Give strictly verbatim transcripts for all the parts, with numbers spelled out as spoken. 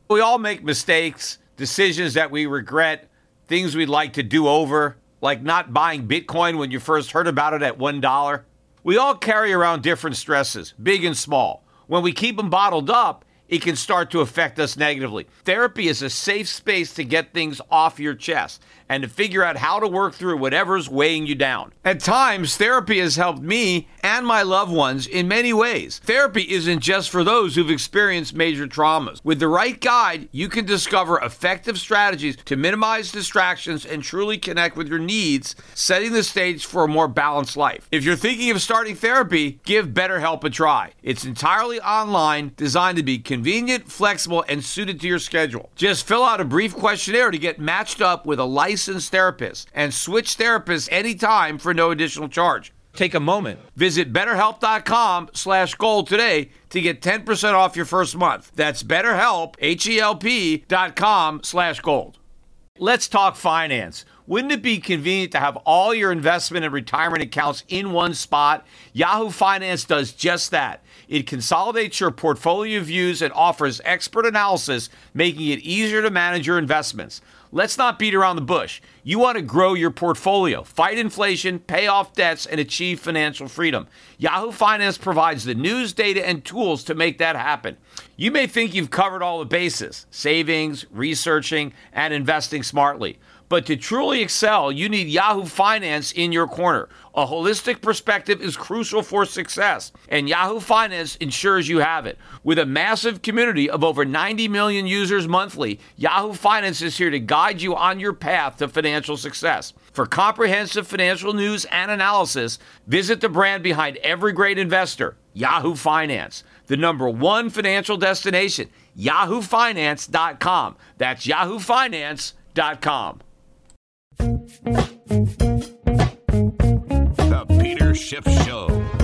We all make mistakes, decisions that we regret, things we'd like to do over, like not buying Bitcoin when you first heard about it at one dollar. We all carry around different stresses, big and small. When we keep them bottled up, it can start to affect us negatively. Therapy is a safe space to get things off your chest and to figure out how to work through whatever's weighing you down. At times, therapy has helped me and my loved ones in many ways. Therapy isn't just for those who've experienced major traumas. With the right guide, you can discover effective strategies to minimize distractions and truly connect with your needs, setting the stage for a more balanced life. If you're thinking of starting therapy, give BetterHelp a try. It's entirely online, designed to be convenient, flexible, and suited to your schedule. Just fill out a brief questionnaire to get matched up with a licensed therapist and switch therapists anytime for no additional charge. Take a moment. Visit BetterHelp.com slash gold today to get ten percent off your first month. That's BetterHelp, H-E-L-P dot com slash gold. Let's talk finance. Wouldn't it be convenient to have all your investment and retirement accounts in one spot? Yahoo Finance does just that. It consolidates your portfolio views and offers expert analysis, making it easier to manage your investments. Let's not beat around the bush. You want to grow your portfolio, fight inflation, pay off debts, and achieve financial freedom. Yahoo Finance provides the news, data, and tools to make that happen. You may think you've covered all the bases, savings, researching, and investing smartly. But to truly excel, you need Yahoo Finance in your corner. A holistic perspective is crucial for success, and Yahoo Finance ensures you have it. With a massive community of over ninety million users monthly, Yahoo Finance is here to guide you on your path to financial success. For comprehensive financial news and analysis, visit the brand behind every great investor, Yahoo Finance, the number one financial destination, yahoo finance dot com. That's yahoo finance dot com. The Peter Schiff Show.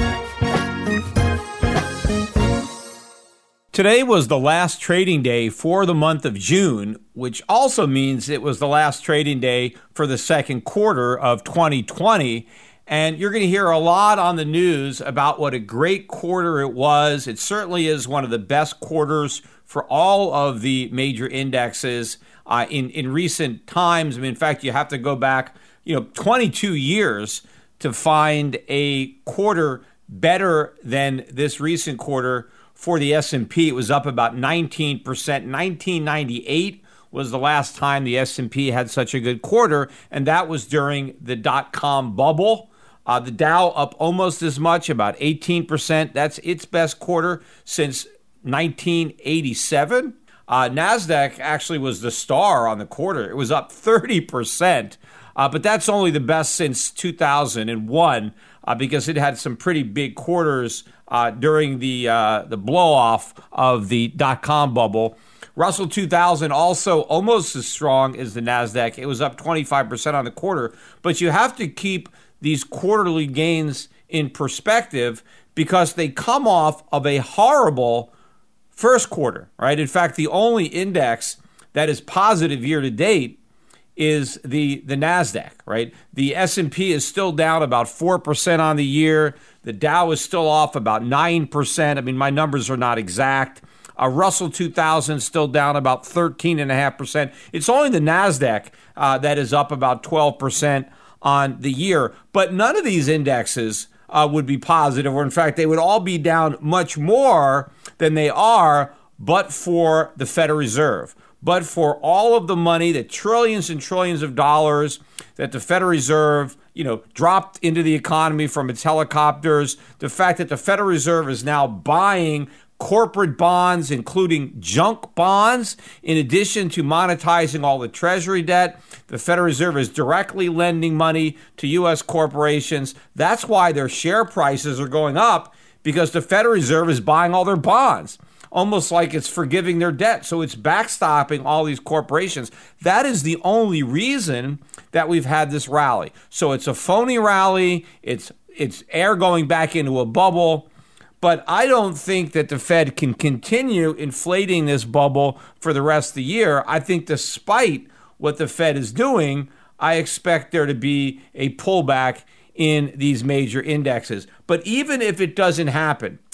Today was the last trading day for the month of June, which also means it was the last trading day for the second quarter of twenty twenty. And you're going to hear a lot on the news about what a great quarter it was. It certainly is one of the best quarters for all of the major indexes uh, in, in recent times. I mean, in fact, you have to go back, you know, twenty-two years to find a quarter better than this recent quarter for the S and P. It was up about nineteen percent. nineteen ninety-eight was the last time the S and P had such a good quarter, and that was during the dot-com bubble. Uh, the Dow up almost as much, about eighteen percent. That's its best quarter since nineteen eighty-seven. Uh, NASDAQ actually was the star on the quarter. It was up thirty percent, uh, but that's only the best since two thousand one uh, because it had some pretty big quarters uh, during the uh, the blow-off of the dot-com bubble. Russell two thousand also almost as strong as the NASDAQ. It was up twenty-five percent on the quarter, but you have to keep these quarterly gains in perspective because they come off of a horrible first quarter, right? In fact, the only index that is positive year to date is the the NASDAQ, right? The S and P is still down about four percent on the year. The Dow is still off about nine percent. I mean, my numbers are not exact. Uh, Russell two thousand still down about thirteen point five percent. It's only the NASDAQ uh, that is up about twelve percent on the year. But none of these indexes uh, would be positive, or in fact, they would all be down much more than they are, but for the Federal Reserve, but for all of the money, the trillions and trillions of dollars that the Federal Reserve, you know, dropped into the economy from its helicopters, the fact that the Federal Reserve is now buying corporate bonds, including junk bonds, in addition to monetizing all the Treasury debt. The Federal Reserve is directly lending money to U S corporations. That's why their share prices are going up, because the Federal Reserve is buying all their bonds, almost like it's forgiving their debt. So it's backstopping all these corporations. That is the only reason that we've had this rally. So it's a phony rally. It's it's air going back into a bubble. But I don't think that the Fed can continue inflating this bubble for the rest of the year. I think despite what the Fed is doing, I expect there to be a pullback in these major indexes. But even if it doesn't happen,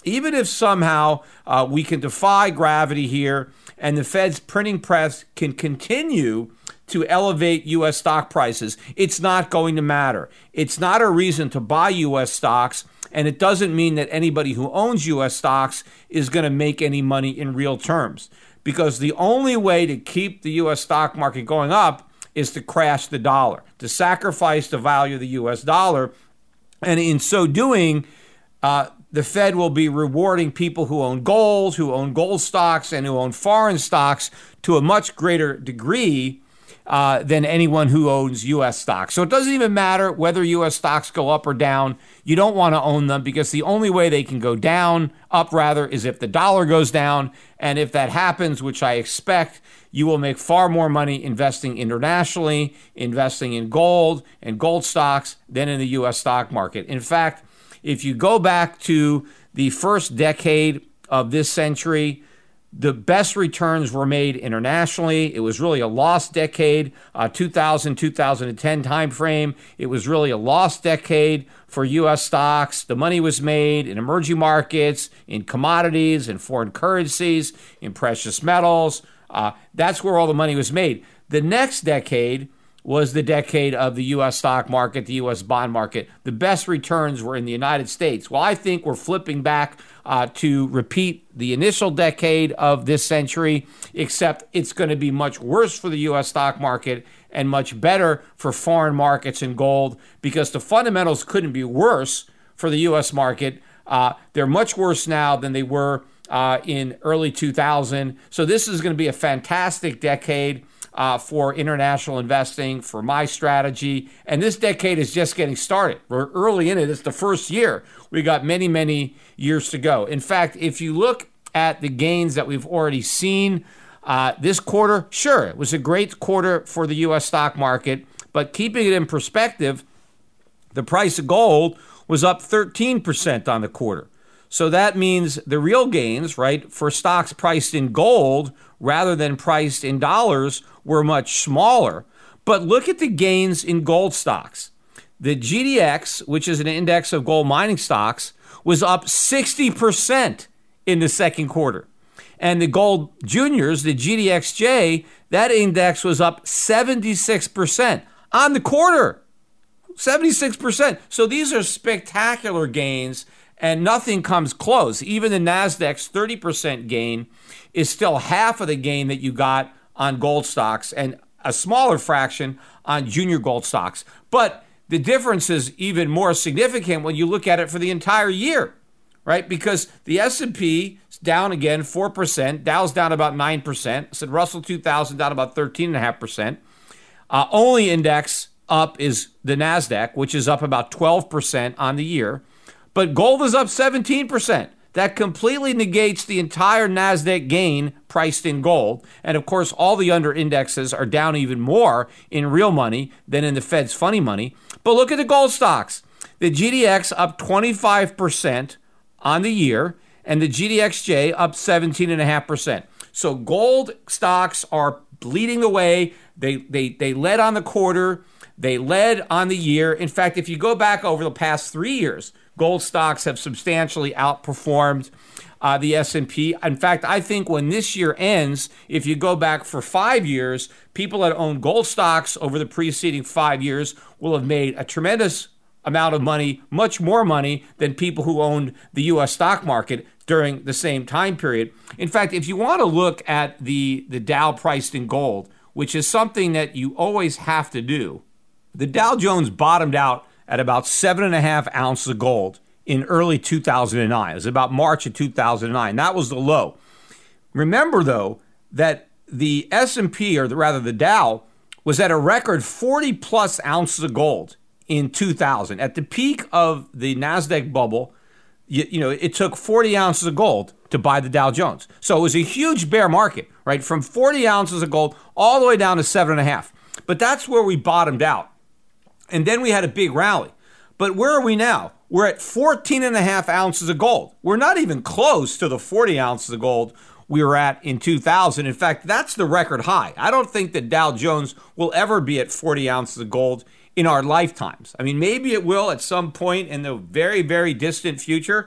even if somehow uh, we can defy gravity here and the Fed's printing press can continue to elevate U S stock prices, it's not going to matter. It's not a reason to buy U S stocks, and it doesn't mean that anybody who owns U S stocks is going to make any money in real terms, because the only way to keep the U S stock market going up is to crash the dollar, to sacrifice the value of the U S dollar. And in so doing, uh, the Fed will be rewarding people who own gold, who own gold stocks, and who own foreign stocks to a much greater degree uh, than anyone who owns U S stocks. So it doesn't even matter whether U S stocks go up or down. You don't want to own them, because the only way they can go down, up rather, is if the dollar goes down. And if that happens, which I expect, you will make far more money investing internationally, investing in gold and gold stocks than in the U S stock market. In fact, if you go back to the first decade of this century, the best returns were made internationally. It was really a lost decade, uh, two thousand, two thousand ten timeframe. It was really a lost decade for U S stocks. The money was made in emerging markets, in commodities, in foreign currencies, in precious metals. Uh, that's where all the money was made. The next decade was the decade of the U S stock market, the U S bond market. The best returns were in the United States. Well, I think we're flipping back uh, to repeat the initial decade of this century, except it's going to be much worse for the U S stock market and much better for foreign markets and gold, because the fundamentals couldn't be worse for the U S market. Uh, they're much worse now than they were uh, in early two thousand. So this is going to be a fantastic decade Uh, for international investing, for my strategy. And this decade is just getting started. We're early in it. It's the first year. We got many, many years to go. In fact, if you look at the gains that we've already seen uh, this quarter, sure, it was a great quarter for the U S stock market. But keeping it in perspective, the price of gold was up thirteen percent on the quarter. So that means the real gains, right, for stocks priced in gold rather than priced in dollars were much smaller. But look at the gains in gold stocks. The G D X, which is an index of gold mining stocks, was up sixty percent in the second quarter. And the gold juniors, the G D X J, that index was up seventy-six percent on the quarter. seventy-six percent. So these are spectacular gains, and nothing comes close. Even the Nasdaq's thirty percent gain is still half of the gain that you got on gold stocks and a smaller fraction on junior gold stocks. But the difference is even more significant when you look at it for the entire year, right? Because the S and P is down again four percent, Dow's down about nine percent, I said Russell two thousand down about thirteen point five percent. Uh, only index up is the Nasdaq, which is up about twelve percent on the year. But gold is up seventeen percent. That completely negates the entire Nasdaq gain priced in gold. And of course, all the under indexes are down even more in real money than in the Fed's funny money. But look at the gold stocks. The G D X up twenty-five percent on the year, and the G D X J up seventeen point five percent. So gold stocks are leading the way. They, they, they led on the quarter. They led on the year. In fact, if you go back over the past three years, gold stocks have substantially outperformed uh, the S and P. In fact, I think when this year ends, if you go back for five years, people that own gold stocks over the preceding five years will have made a tremendous amount of money, much more money than people who owned the U S stock market during the same time period. In fact, if you want to look at the, the Dow priced in gold, which is something that you always have to do, the Dow Jones bottomed out at about seven and a half ounces of gold in early two thousand nine. It was about March of two thousand nine. That was the low. Remember, though, that the S and P, or the, rather the Dow, was at a record forty plus ounces of gold in two thousand. At the peak of the Nasdaq bubble, you, you know, it took forty ounces of gold to buy the Dow Jones. So it was a huge bear market, right? From forty ounces of gold all the way down to seven and a half. But that's where we bottomed out. And then we had a big rally. But where are we now? We're at fourteen and a half ounces of gold. We're not even close to the forty ounces of gold we were at in two thousand. In fact, that's the record high. I don't think that Dow Jones will ever be at forty ounces of gold in our lifetimes. I mean, maybe it will at some point in the very, very distant future.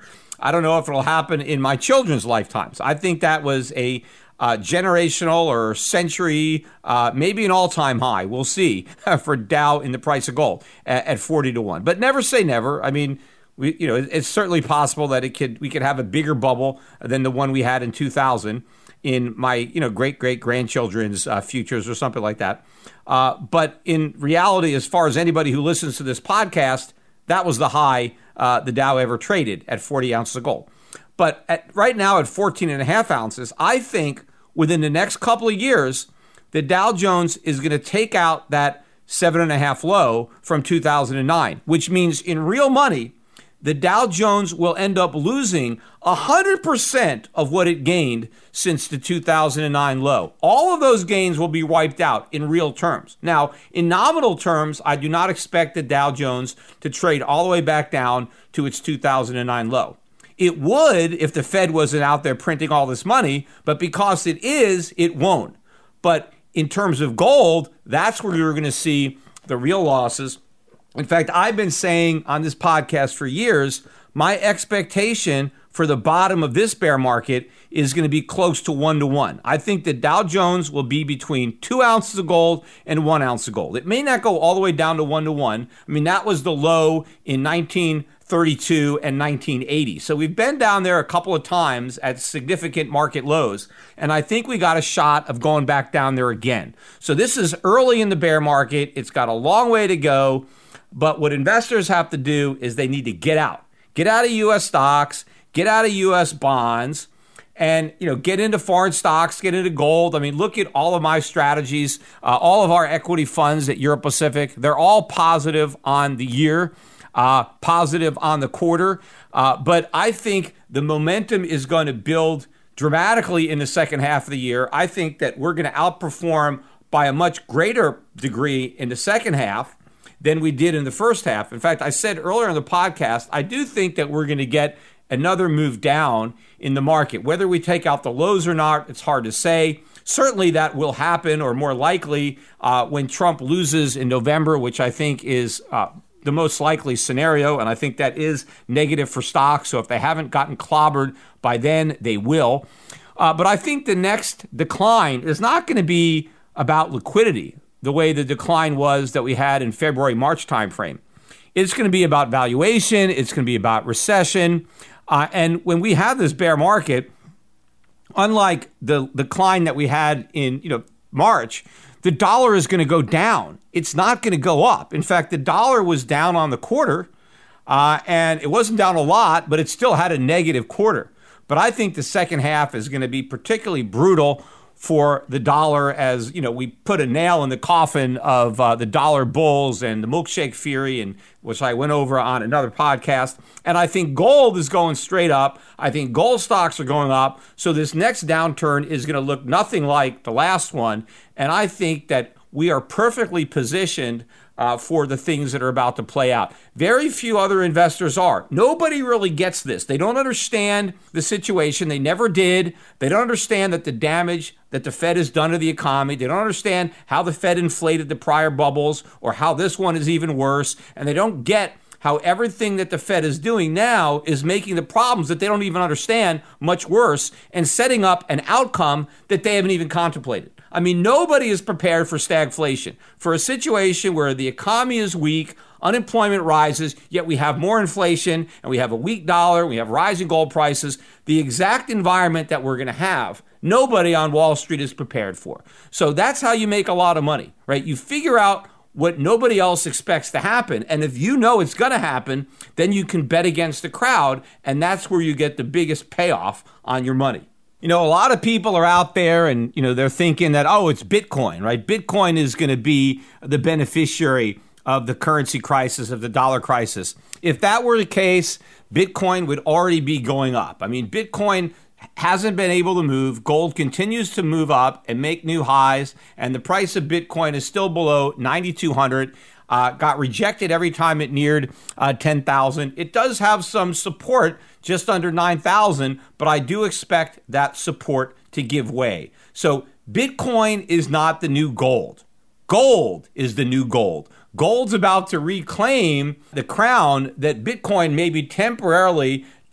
I don't know if it'll happen in my children's lifetimes. I think that was a uh, generational or century, uh, maybe an all-time high. We'll see for Dow in the price of gold at, at forty to one. But never say never. I mean, we, you know, it's certainly possible that it could we could have a bigger bubble than the one we had in two thousand in my, you know, great great grandchildren's uh, futures or something like that. Uh, but in reality, as far as anybody who listens to this podcast, that was the high uh, the Dow ever traded at forty ounces of gold. But at, right now at fourteen and a half ounces, I think within the next couple of years, the Dow Jones is going to take out that seven and a half low from two thousand nine, which means in real money, the Dow Jones will end up losing one hundred percent of what it gained since the two thousand nine low. All of those gains will be wiped out in real terms. Now, in nominal terms, I do not expect the Dow Jones to trade all the way back down to its two thousand nine low. It would if the Fed wasn't out there printing all this money, but because it is, it won't. But in terms of gold, that's where you're going to see the real losses. In fact, I've been saying on this podcast for years, my expectation for the bottom of this bear market is going to be close to one to one. I think the Dow Jones will be between two ounces of gold and one ounce of gold. It may not go all the way down to one to one. I mean, that was the low in nineteen thirty-two and nineteen eighty. So we've been down there a couple of times at significant market lows, and I think we got a shot of going back down there again. So this is early in the bear market. It's got a long way to go, but what investors have to do is they need to get out. Get out of U S stocks, get out of U S bonds, and you know, get into foreign stocks, get into gold. I mean, look at all of my strategies, uh, all of our equity funds at Europe Pacific. They're all positive on the year. Uh, positive on the quarter. Uh, but I think the momentum is going to build dramatically in the second half of the year. I think that we're going to outperform by a much greater degree in the second half than we did in the first half. In fact, I said earlier in the podcast, I do think that we're going to get another move down in the market. Whether we take out the lows or not, it's hard to say. Certainly that will happen, or more likely, uh, when Trump loses in November, which I think is uh, the most likely scenario, and I think that is negative for stocks. So if they haven't gotten clobbered by then, they will. Uh, but I think the next decline is not going to be about liquidity, the way the decline was that we had in February, March timeframe. It's going to be about valuation. It's going to be about recession. Uh, and when we have this bear market, unlike the decline that we had in you know March, the dollar is going to go down. It's not going to go up. In fact, the dollar was down on the quarter, uh, and it wasn't down a lot, but it still had a negative quarter. But I think the second half is going to be particularly brutal for the dollar, as you know, we put a nail in the coffin of uh, the dollar bulls and the milkshake fury, and which I went over on another podcast. And I think gold is going straight up. I think gold stocks are going up. So this next downturn is going to look nothing like the last one. And I think that we are perfectly positioned uh, for the things that are about to play out. Very few other investors are. Nobody really gets this. They don't understand the situation. They never did. They don't understand that the damage that the Fed has done to the economy. They don't understand how the Fed inflated the prior bubbles, or how this one is even worse. And they don't get how everything that the Fed is doing now is making the problems that they don't even understand much worse, and setting up an outcome that they haven't even contemplated. I mean, nobody is prepared for stagflation, for a situation where the economy is weak, unemployment rises, yet we have more inflation, and we have a weak dollar, we have rising gold prices, the exact environment that we're going to have. Nobody on Wall Street is prepared for. So that's how you make a lot of money, right? You figure out what nobody else expects to happen. And if you know it's going to happen, then you can bet against the crowd, and that's where you get the biggest payoff on your money. You know, a lot of people are out there and, you know, they're thinking that, oh, it's Bitcoin, right? Bitcoin is going to be the beneficiary of the currency crisis, of the dollar crisis. If that were the case, Bitcoin would already be going up. I mean, Bitcoin hasn't been able to move. Gold continues to move up and make new highs, and the price of Bitcoin is still below ninety-two hundred. Uh, got rejected every time it neared uh, ten thousand. It does have some support just under nine thousand, but I do expect that support to give way. So Bitcoin is not the new gold. Gold is the new gold. Gold's about to reclaim the crown that Bitcoin maybe temporarily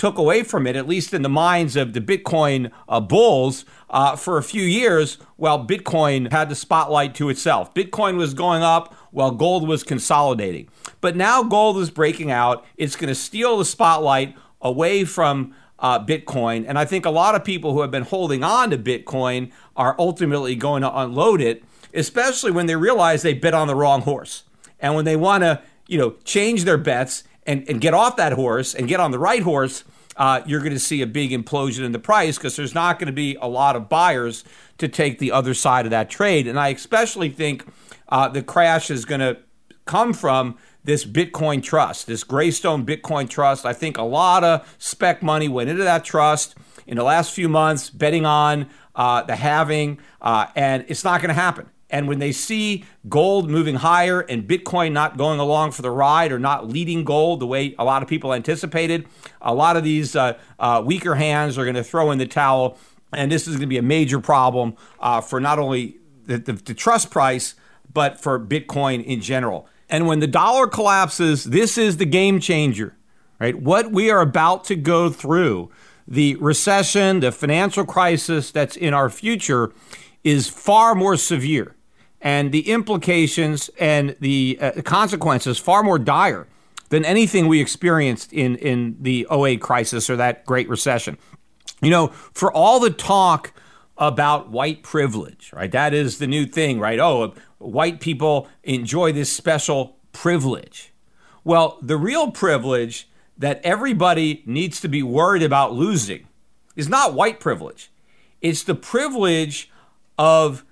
took away from it, at least in the minds of the Bitcoin uh, bulls, uh, for a few years, while Bitcoin had the spotlight to itself. Bitcoin was going up while gold was consolidating. But now gold is breaking out. It's going to steal the spotlight away from uh, Bitcoin. And I think a lot of people who have been holding on to Bitcoin are ultimately going to unload it, especially when they realize they bet on the wrong horse. And when they want to, you know, change their bets and, and get off that horse and get on the right horse, uh, you're going to see a big implosion in the price because there's not going to be a lot of buyers to take the other side of that trade. And I especially think uh, the crash is going to come from this Bitcoin trust, this Greystone Bitcoin trust. I think a lot of spec money went into that trust in the last few months, betting on uh, the halving, uh, and it's not going to happen. And when they see gold moving higher and Bitcoin not going along for the ride or not leading gold the way a lot of people anticipated, a lot of these uh, uh, weaker hands are going to throw in the towel. And this is going to be a major problem uh, for not only the, the, the trust price, but for Bitcoin in general. And when the dollar collapses, this is the game changer, right? What we are about to go through, the recession, the financial crisis that's in our future, is far more severe. And the implications and the uh, consequences far more dire than anything we experienced in, in the oh eight crisis or that Great Recession. You know, for all the talk about white privilege, right? That is the new thing, right? Oh, white people enjoy this special privilege. Well, the real privilege that everybody needs to be worried about losing is not white privilege. It's the privilege of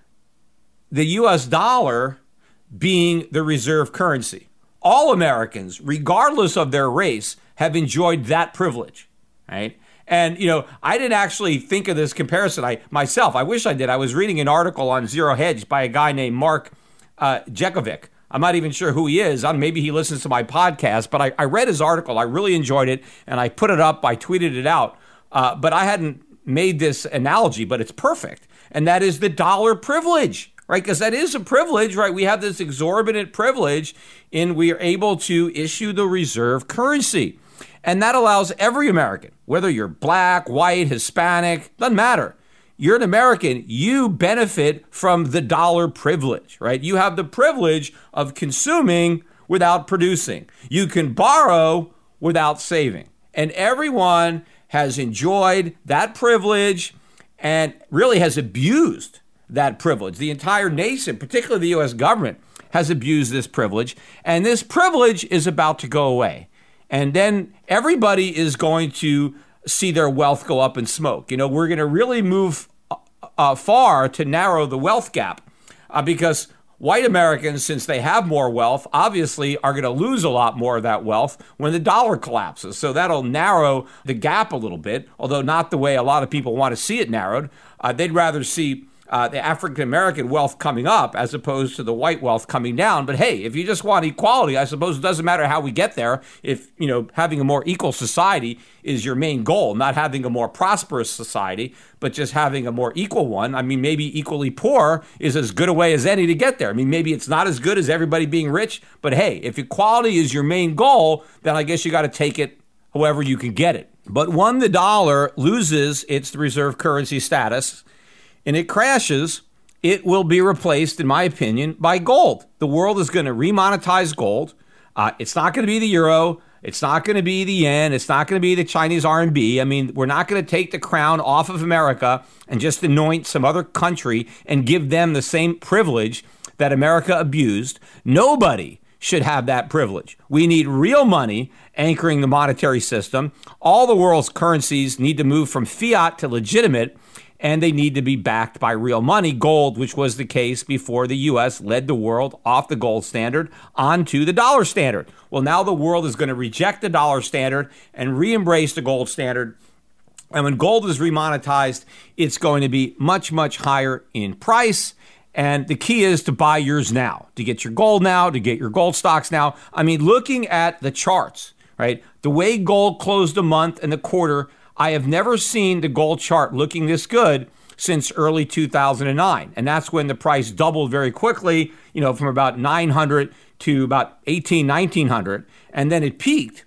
the U S dollar being the reserve currency. All Americans, regardless of their race, have enjoyed that privilege, right? And, you know, I didn't actually think of this comparison I myself. I wish I did. I was reading an article on Zero Hedge by a guy named Mark uh, Jekovic. I'm not even sure who he is. I, maybe he listens to my podcast, but I, I read his article. I really enjoyed it, and I put it up. I tweeted it out. Uh, but I hadn't made this analogy, but it's perfect. And that is the dollar privilege, right? Because that is a privilege, right? We have this exorbitant privilege in we are able to issue the reserve currency. And that allows every American, whether you're black, white, Hispanic, doesn't matter. You're an American, you benefit from the dollar privilege, right? You have the privilege of consuming without producing. You can borrow without saving. And everyone has enjoyed that privilege and really has abused that privilege. The entire nation, particularly the U S government, has abused this privilege. And this privilege is about to go away. And then everybody is going to see their wealth go up in smoke. You know, we're going to really move uh, far to narrow the wealth gap uh, because white Americans, since they have more wealth, obviously are going to lose a lot more of that wealth when the dollar collapses. So that'll narrow the gap a little bit, although not the way a lot of people want to see it narrowed. Uh, they'd rather see Uh, the African-American wealth coming up as opposed to the white wealth coming down. But hey, if you just want equality, I suppose it doesn't matter how we get there. If, you know, having a more equal society is your main goal, not having a more prosperous society, but just having a more equal one. I mean, maybe equally poor is as good a way as any to get there. I mean, maybe it's not as good as everybody being rich, but hey, if equality is your main goal, then I guess you got to take it however you can get it. But when the dollar loses its reserve currency status, and it crashes, it will be replaced, in my opinion, by gold. The world is going to remonetize gold. Uh, it's not going to be the euro. It's not going to be the yen. It's not going to be the Chinese R M B. I mean, we're not going to take the crown off of America and just anoint some other country and give them the same privilege that America abused. Nobody should have that privilege. We need real money anchoring the monetary system. All the world's currencies need to move from fiat to legitimate, and they need to be backed by real money, gold, which was the case before the U S led the world off the gold standard onto the dollar standard. Well, now the world is going to reject the dollar standard and re-embrace the gold standard. And when gold is remonetized, it's going to be much, much higher in price. And the key is to buy yours now, to get your gold now, to get your gold stocks now. I mean, looking at the charts, right? The way gold closed the month and the quarter, I have never seen the gold chart looking this good since early two thousand nine. And that's when the price doubled very quickly, you know, from about nine hundred to about eighteen, nineteen hundred. And then it peaked.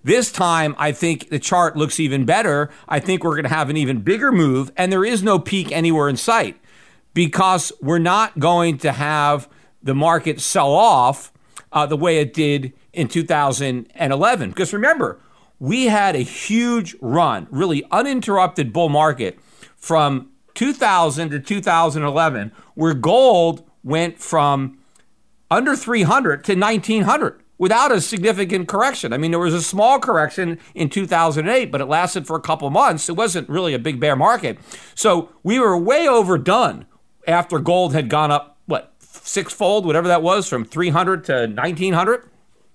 This time, I think the chart looks even better. I think we're going to have an even bigger move, and there is no peak anywhere in sight because we're not going to have the market sell off uh, the way it did in two thousand eleven. Because remember, we had a huge run, really uninterrupted bull market from two thousand to two thousand eleven, where gold went from under three hundred to nineteen hundred without a significant correction. I mean, there was a small correction in two thousand eight, but it lasted for a couple months. It wasn't really a big bear market. So we were way overdone after gold had gone up, what, sixfold, whatever that was, from three hundred to nineteen hundred.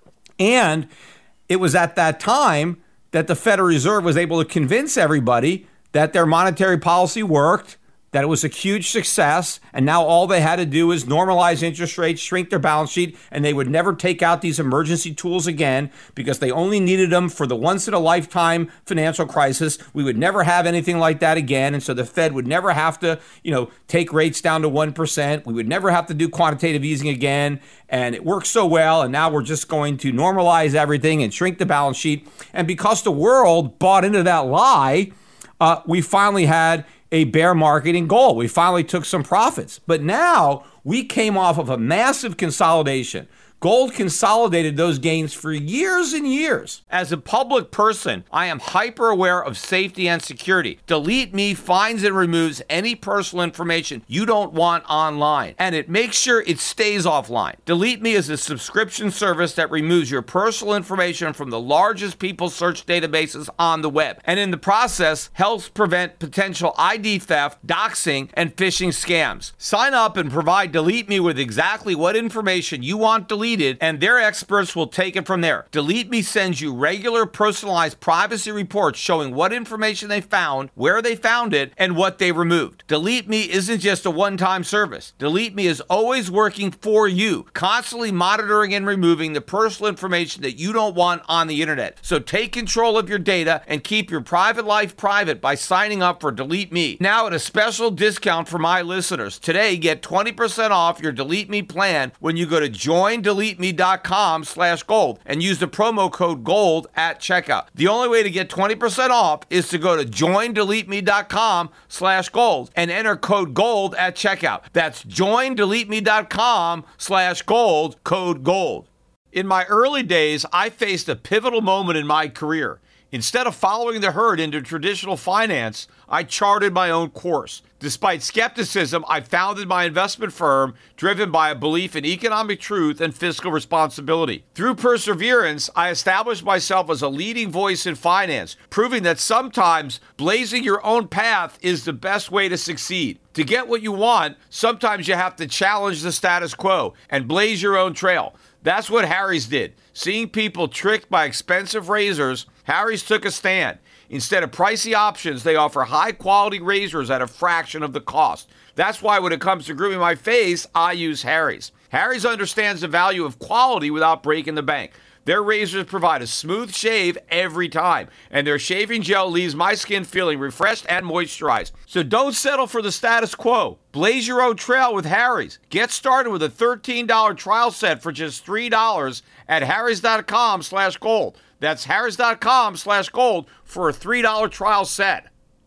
And it was at that time that the Federal Reserve was able to convince everybody that their monetary policy worked, that it was a huge success, and now all they had to do was normalize interest rates, shrink their balance sheet, and they would never take out these emergency tools again because they only needed them for the once-in-a-lifetime financial crisis. We would never have anything like that again, and so the Fed would never have to, you know, take rates down to one percent. We would never have to do quantitative easing again, and it worked so well, and now we're just going to normalize everything and shrink the balance sheet. And because the world bought into that lie, uh, we finally had a bear market in gold. We finally took some profits. But now we came off of a massive consolidation. Gold consolidated those gains for years and years. As a public person, I am hyper aware of safety and security. Delete Me finds and removes any personal information you don't want online, and it makes sure it stays offline. Delete Me is a subscription service that removes your personal information from the largest people search databases on the web, and in the process helps prevent potential I D theft, doxing, and phishing scams. Sign up and provide Delete Me with exactly what information you want deleted, and their experts will take it from there. Delete Me sends you regular personalized privacy reports showing what information they found, where they found it, and what they removed. Delete Me isn't just a one-time service. Delete Me is always working for you, constantly monitoring and removing the personal information that you don't want on the internet. So take control of your data and keep your private life private by signing up for Delete Me. Now at a special discount for my listeners. Today, get twenty percent off your Delete Me plan when you go to join delete me dot com slash gold and use the promo code GOLD at checkout. The only way to get twenty percent off is to go to join delete me dot com slash gold and enter code GOLD at checkout. That's join delete me dot com slash gold, code GOLD. In my early days, I faced a pivotal moment in my career. Instead of following the herd into traditional finance, I charted my own course. Despite skepticism, I founded my investment firm driven by a belief in economic truth and fiscal responsibility. Through perseverance, I established myself as a leading voice in finance, proving that sometimes blazing your own path is the best way to succeed. To get what you want, sometimes you have to challenge the status quo and blaze your own trail. That's what Harry's did. Seeing people tricked by expensive razors, Harry's took a stand. Instead of pricey options, they offer high-quality razors at a fraction of the cost. That's why when it comes to grooming my face, I use Harry's. Harry's understands the value of quality without breaking the bank. Their razors provide a smooth shave every time, and their shaving gel leaves my skin feeling refreshed and moisturized. So don't settle for the status quo. Blaze your own trail with Harry's. Get started with a thirteen dollars trial set for just three dollars at harrys dot com slash gold. That's harrys dot com slash gold for a three dollars trial set.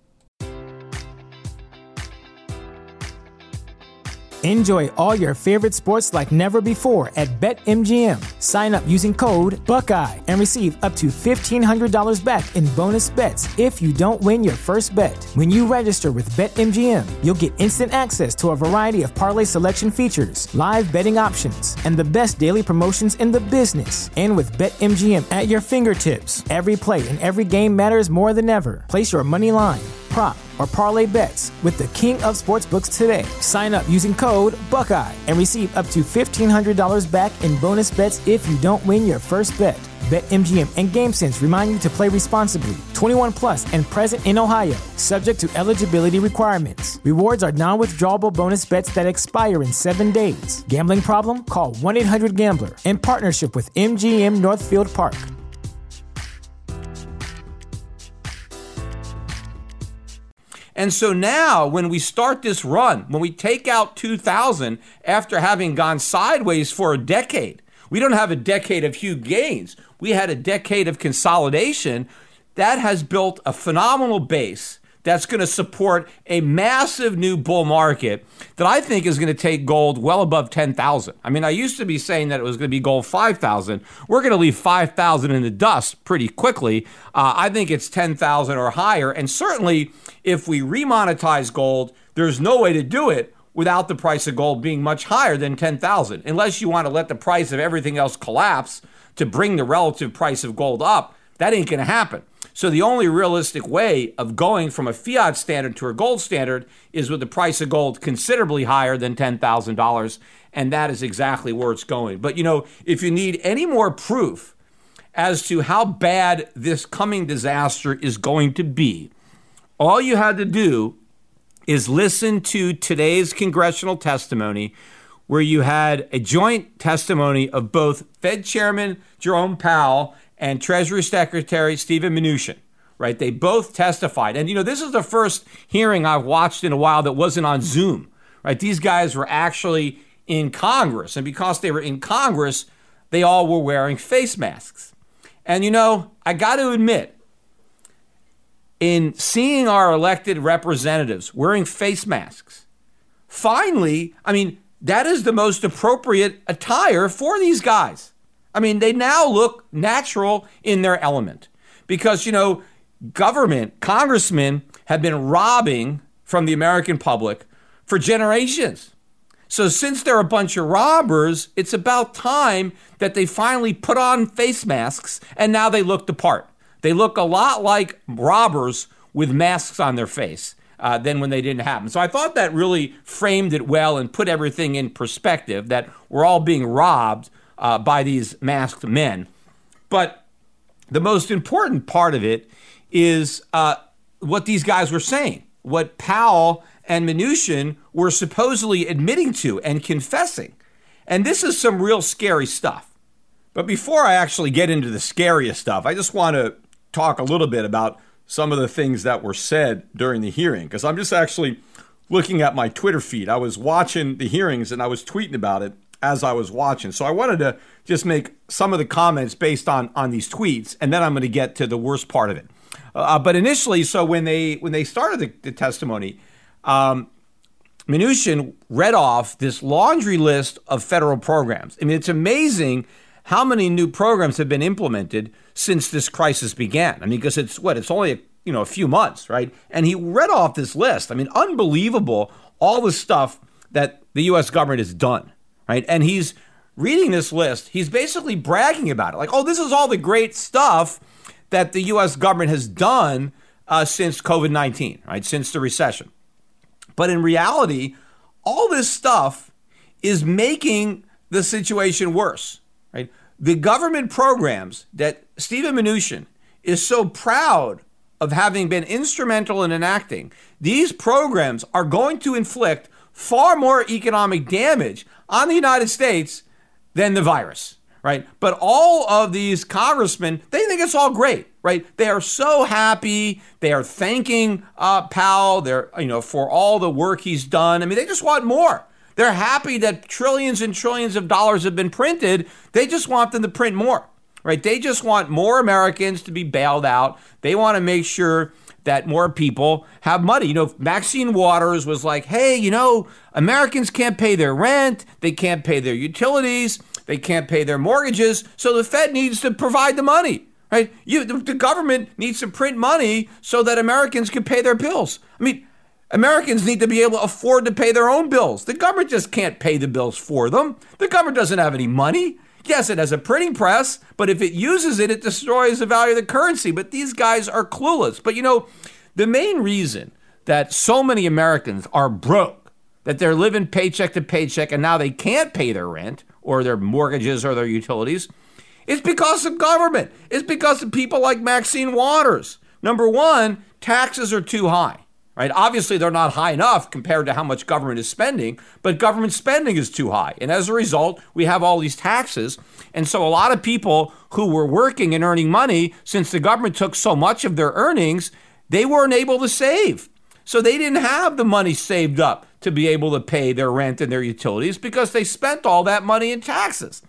Enjoy all your favorite sports like never before at BetMGM. Sign up using code Buckeye and receive up to fifteen hundred dollars back in bonus bets if you don't win your first bet. When you register with BetMGM, you'll get instant access to a variety of parlay selection features, live betting options, and the best daily promotions in the business. And with BetMGM at your fingertips, every play and every game matters more than ever. Place your money line, prop, or parlay bets with the king of sportsbooks today. Sign up using code Buckeye and receive up to fifteen hundred dollars back in bonus bets if you don't win your first bet. BetMGM and GameSense remind you to play responsibly. twenty-one plus and present in Ohio, subject to eligibility requirements. Rewards are non-withdrawable bonus bets that expire in seven days. Gambling problem? Call one eight hundred gambler. In partnership with M G M Northfield Park. And so now when we start this run, when we take out two thousand after having gone sideways for a decade, We don't have a decade of huge gains. We had a decade of consolidation that has built a phenomenal base that's going to support a massive new bull market that I think is going to take gold well above ten thousand. I mean, I used to be saying that it was going to be gold five thousand. We're going to leave five thousand in the dust pretty quickly. Uh, I think it's ten thousand or higher. And certainly, if we remonetize gold, there's no way to do it without the price of gold being much higher than ten thousand, unless you want to let the price of everything else collapse to bring the relative price of gold up. That ain't going to happen. So the only realistic way of going from a fiat standard to a gold standard is with the price of gold considerably higher than ten thousand dollars, and that is exactly where it's going. But, you know, if you need any more proof as to how bad this coming disaster is going to be, all you had to do is listen to today's congressional testimony, where you had a joint testimony of both Fed Chairman Jerome Powell and Treasury Secretary Steven Mnuchin, right? They both testified. And, you know, this is the first hearing I've watched in a while that wasn't on Zoom, right? These guys were actually in Congress. And because they were in Congress, they all were wearing face masks. And, you know, I got to admit, in seeing our elected representatives wearing face masks, finally, I mean, that is the most appropriate attire for these guys. I mean, they now look natural in their element because, you know, government, congressmen have been robbing from the American public for generations. So since they're a bunch of robbers, it's about time that they finally put on face masks and now they look the part. They look a lot like robbers with masks on their face uh, than when they didn't have them. So I thought that really framed it well and put everything in perspective, that we're all being robbed Uh, by these masked men. But the most important part of it is uh, what these guys were saying, what Powell and Mnuchin were supposedly admitting to and confessing. And this is some real scary stuff. But before I actually get into the scariest stuff, I just want to talk a little bit about some of the things that were said during the hearing, because I'm just actually looking at my Twitter feed. I was watching the hearings and I was tweeting about it as I was watching. So I wanted to just make some of the comments based on, on these tweets, and then I'm going to get to the worst part of it. Uh, but initially, so when they when they started the, the testimony, um, Mnuchin read off this laundry list of federal programs. I mean, it's amazing how many new programs have been implemented since this crisis began. I mean, because it's what, it's only a, you know, a few months, right? And he read off this list. I mean, unbelievable, all the stuff that the U S government has done. Right. And he's reading this list. He's basically bragging about it. Like, oh, this is all the great stuff that the U S government has done uh, since COVID nineteen, right? Since the recession. But in reality, all this stuff is making the situation worse, right? The government programs that Steven Mnuchin is so proud of having been instrumental in enacting, these programs are going to inflict far more economic damage on the United States than the virus, right? But all of these congressmen, they think it's all great, right? They are so happy. They are thanking uh, Powell, they're, you know, for all the work he's done. I mean, they just want more. They're happy that trillions and trillions of dollars have been printed. They just want them to print more, right? They just want more Americans to be bailed out. They want to make sure that more people have money. You know, Maxine Waters was like, hey, you know, Americans can't pay their rent, they can't pay their utilities, they can't pay their mortgages, so the Fed needs to provide the money, right? You, the government needs to print money so that Americans can pay their bills. I mean, Americans need to be able to afford to pay their own bills. The government just can't pay the bills for them. The government doesn't have any money. Yes, it has a printing press, but if it uses it, it destroys the value of the currency. But these guys are clueless. But, you know, the main reason that so many Americans are broke, that they're living paycheck to paycheck and now they can't pay their rent or their mortgages or their utilities, is because of government. It's because of people like Maxine Waters. Number one, taxes are too high. Right? Obviously, they're not high enough compared to how much government is spending, but government spending is too high. And as a result, we have all these taxes. And so a lot of people who were working and earning money, since the government took so much of their earnings, they weren't able to save. So they didn't have the money saved up to be able to pay their rent and their utilities because they spent all that money in taxes.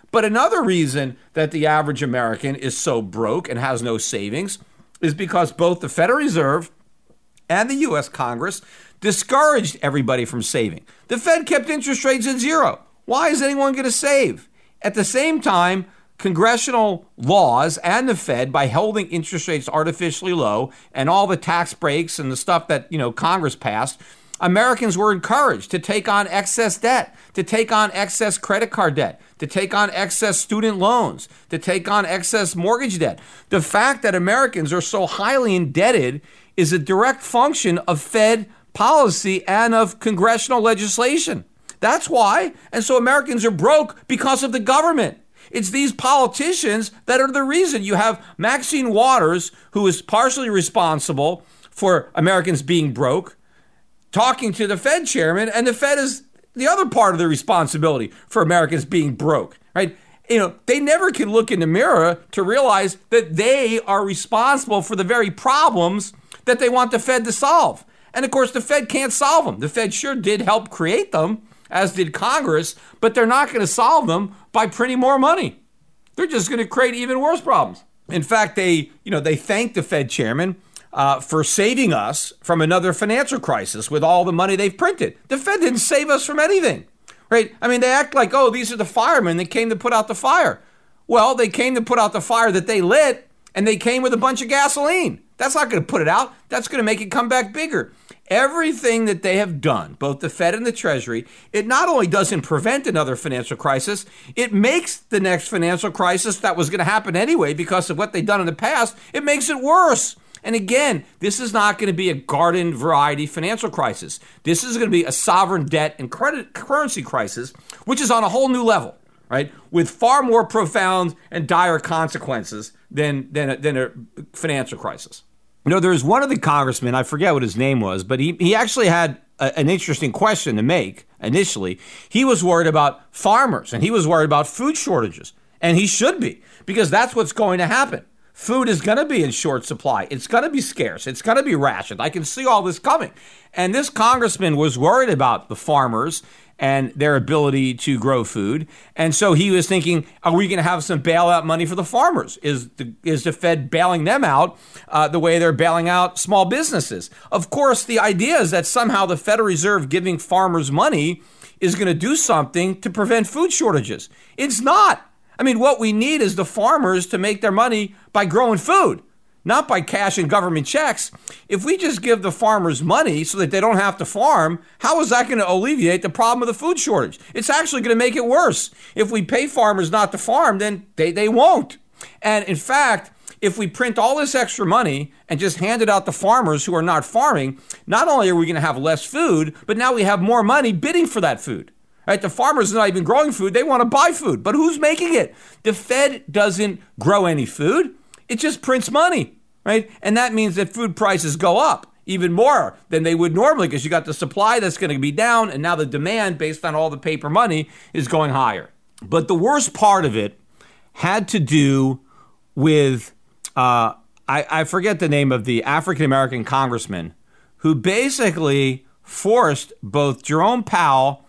But another reason that the average American is so broke and has no savings is because both the Federal Reserve and the U S Congress discouraged everybody from saving. The Fed kept interest rates at zero. Why is anyone going to save? At the same time, congressional laws and the Fed, by holding interest rates artificially low and all the tax breaks and the stuff that, you know, Congress passed, Americans were encouraged to take on excess debt, to take on excess credit card debt, to take on excess student loans, to take on excess mortgage debt. The fact that Americans are so highly indebted is a direct function of Fed policy and of congressional legislation. That's why. And so Americans are broke because of the government. It's these politicians that are the reason. You have Maxine Waters, who is partially responsible for Americans being broke, talking to the Fed chairman, and the Fed is the other part of the responsibility for Americans being broke, right? You know, they never can look in the mirror to realize that they are responsible for the very problems that they want the Fed to solve. And of course, the Fed can't solve them. The Fed sure did help create them, as did Congress, but they're not going to solve them by printing more money. They're just going to create even worse problems. In fact, they, you know, they thanked the Fed chairman Uh, for saving us from another financial crisis with all the money they've printed. The Fed didn't save us from anything, right? I mean, they act like, oh, these are the firemen that came to put out the fire. Well, they came to put out the fire that they lit, and they came with a bunch of gasoline. That's not going to put it out. That's going to make it come back bigger. Everything that they have done, both the Fed and the Treasury, it not only doesn't prevent another financial crisis, it makes the next financial crisis that was going to happen anyway because of what they've done in the past, it makes it worse. And again, this is not going to be a garden variety financial crisis. This is going to be a sovereign debt and credit currency crisis, which is on a whole new level, right? With far more profound and dire consequences than, than, a, than a financial crisis. You know, there's one of the congressmen, I forget what his name was, but he, he actually had a, an interesting question to make initially. He was worried about farmers, and he was worried about food shortages. And he should be, because that's what's going to happen. Food is going to be in short supply. It's going to be scarce. It's going to be rationed. I can see all this coming. And this congressman was worried about the farmers and their ability to grow food. And so he was thinking, are we going to have some bailout money for the farmers? Is the, is the Fed bailing them out uh, the way they're bailing out small businesses? Of course, the idea is that somehow the Federal Reserve giving farmers money is going to do something to prevent food shortages. It's not. I mean, what we need is the farmers to make their money by growing food, not by cashing government checks. If we just give the farmers money so that they don't have to farm, how is that going to alleviate the problem of the food shortage? It's actually going to make it worse. If we pay farmers not to farm, then they, they won't. And in fact, if we print all this extra money and just hand it out to farmers who are not farming, not only are we going to have less food, but now we have more money bidding for that food. Right? The farmers are not even growing food. They want to buy food. But who's making it? The Fed doesn't grow any food. It just prints money, right? And that means that food prices go up even more than they would normally because you got the supply that's going to be down, and now the demand based on all the paper money is going higher. But the worst part of it had to do with, uh, I, I forget the name of the African-American congressman who basically forced both Jerome Powell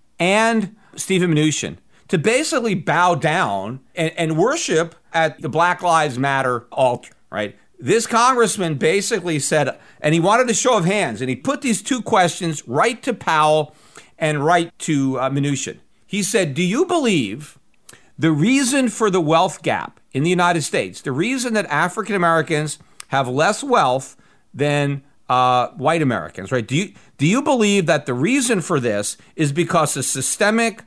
and Stephen Mnuchin to basically bow down and, and worship at the Black Lives Matter altar, right? This congressman basically said, and he wanted a show of hands, and he put these two questions right to Powell and right to uh, Mnuchin. He said, do you believe the reason for the wealth gap in the United States, the reason that African Americans have less wealth than Uh, white Americans, right? Do you do you believe that the reason for this is because of systemic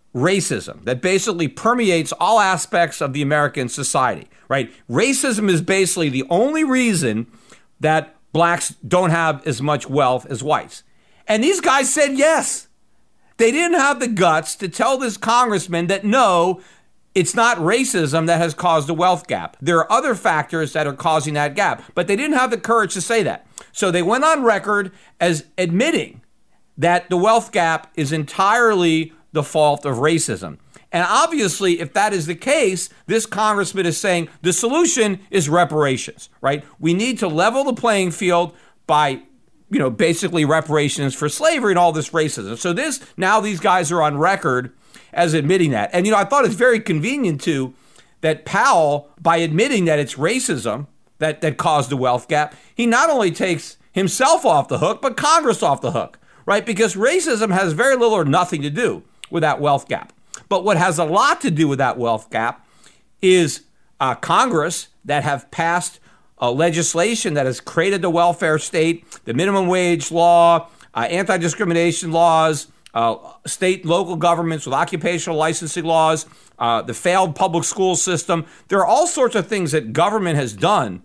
racism that basically permeates all aspects of the American society, right? Racism is basically the only reason that blacks don't have as much wealth as whites. And these guys said yes. They didn't have the guts to tell this congressman that no, it's not racism that has caused the wealth gap. There are other factors that are causing that gap, but they didn't have the courage to say that. So they went on record as admitting that the wealth gap is entirely the fault of racism. And obviously, if that is the case, this congressman is saying the solution is reparations, right? We need to level the playing field by, you know, basically reparations for slavery and all this racism. So this, now these guys are on record as admitting that. And, you know, I thought it's very convenient, too, that Powell, by admitting that it's racism that, that caused the wealth gap, he not only takes himself off the hook, but Congress off the hook, right? Because racism has very little or nothing to do with that wealth gap. But what has a lot to do with that wealth gap is uh, Congress that have passed uh, legislation that has created the welfare state, the minimum wage law, uh, anti-discrimination laws, uh, state, local governments with occupational licensing laws, uh, the failed public school system. There are all sorts of things that government has done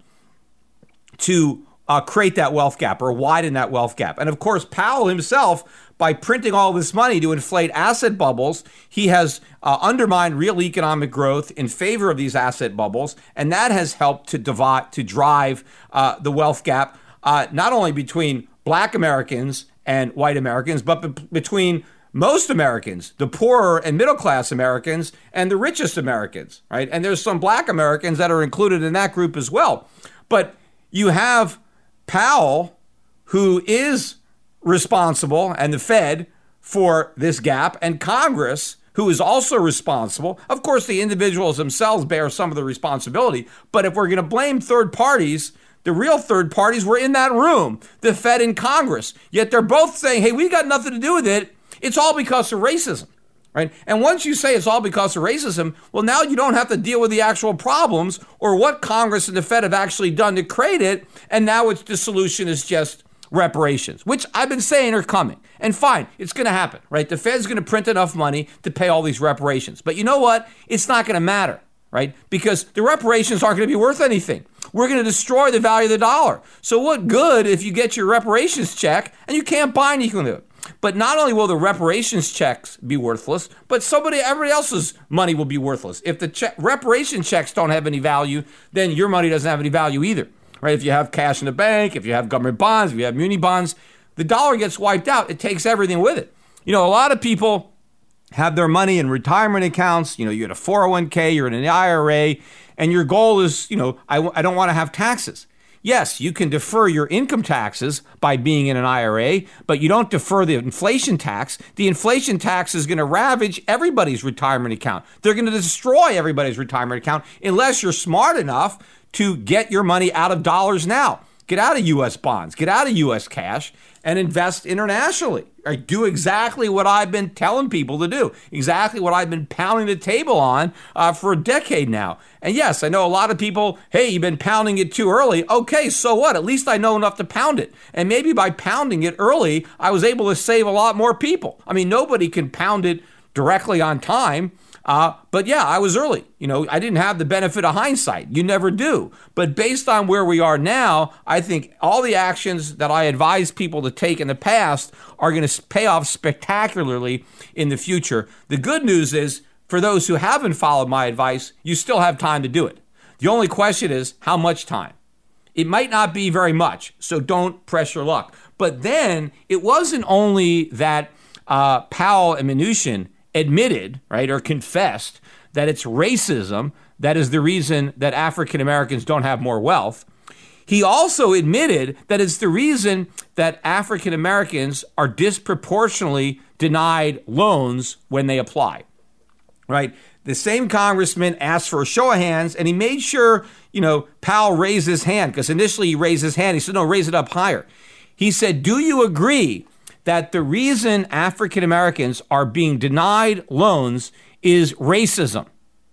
to uh, create that wealth gap or widen that wealth gap. And of course, Powell himself, by printing all this money to inflate asset bubbles, he has uh, undermined real economic growth in favor of these asset bubbles, and that has helped to divide, to drive uh, the wealth gap, uh, not only between Black Americans and white Americans, but be- between most Americans, the poorer and middle class Americans, and the richest Americans, right? And there's some Black Americans that are included in that group as well. But you have Powell, who is responsible, and the Fed for this gap, and Congress, who is also responsible. Of course, the individuals themselves bear some of the responsibility, but if we're going to blame third parties, the real third parties were in that room, the Fed and Congress. Yet they're both saying, hey, we got nothing to do with it. It's all because of racism, right? And once you say it's all because of racism, well, now you don't have to deal with the actual problems or what Congress and the Fed have actually done to create it. And now it's the solution is just reparations, which I've been saying are coming. And fine, it's going to happen, right? The Fed's going to print enough money to pay all these reparations. But you know what? It's not going to matter, right? Because the reparations aren't going to be worth anything. We're going to destroy the value of the dollar. So what good if you get your reparations check and you can't buy anything with it? But not only will the reparations checks be worthless, but somebody, everybody else's money will be worthless. If the che- reparation checks don't have any value, then your money doesn't have any value either. Right? If you have cash in the bank, if you have government bonds, if you have muni bonds, the dollar gets wiped out. It takes everything with it. You know, a lot of people have their money in retirement accounts. You know, you're in a four oh one k, you're in an I R A, and your goal is, you know, I, I don't want to have taxes. Yes, you can defer your income taxes by being in an I R A, but you don't defer the inflation tax. The inflation tax is going to ravage everybody's retirement account. They're going to destroy everybody's retirement account unless you're smart enough to get your money out of dollars now. Get out of U S bonds, get out of U S cash, and invest internationally. Right? Do exactly what I've been telling people to do, exactly what I've been pounding the table on uh, for a decade now. And yes, I know a lot of people, hey, you've been pounding it too early. Okay, so what? At least I know enough to pound it. And maybe by pounding it early, I was able to save a lot more people. I mean, nobody can pound it directly on time. Uh, but yeah, I was early. You know, I didn't have the benefit of hindsight. You never do. But based on where we are now, I think all the actions that I advised people to take in the past are going to pay off spectacularly in the future. The good news is, for those who haven't followed my advice, you still have time to do it. The only question is, how much time? It might not be very much, so don't press your luck. But then, it wasn't only that uh, Powell and Mnuchin admitted, right, or confessed that it's racism that is the reason that African Americans don't have more wealth. He also admitted that it's the reason that African Americans are disproportionately denied loans when they apply, right? The same congressman asked for a show of hands, and he made sure, you know, Powell raised his hand, because initially he raised his hand. He said, no, raise it up higher. He said, do you agree that the reason African Americans are being denied loans is racism?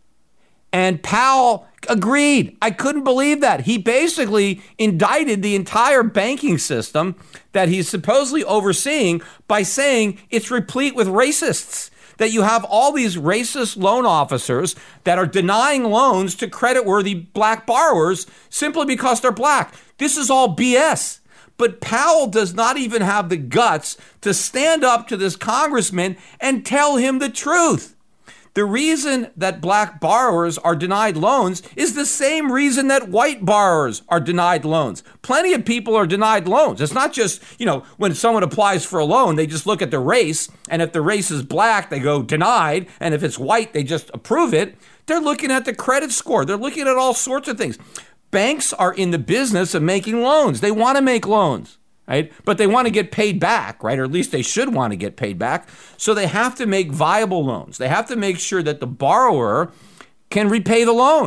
And Powell agreed. I couldn't believe that. He basically indicted the entire banking system that he's supposedly overseeing by saying it's replete with racists, that you have all these racist loan officers that are denying loans to credit-worthy black borrowers simply because they're black. This is all B S. But Powell does not even have the guts to stand up to this congressman and tell him the truth. The reason that black borrowers are denied loans is the same reason that white borrowers are denied loans. Plenty of people are denied loans. It's not just, you know, when someone applies for a loan, they just look at the race, and if the race is black, they go denied, and if it's white, they just approve it. They're looking at the credit score. They're looking at all sorts of things. Banks are in the business of making loans. They want to make loans. right? But they want to get paid back, right? Or at least they should want to get paid back. So they have to make viable loans. They have to make sure that the borrower can repay the loan.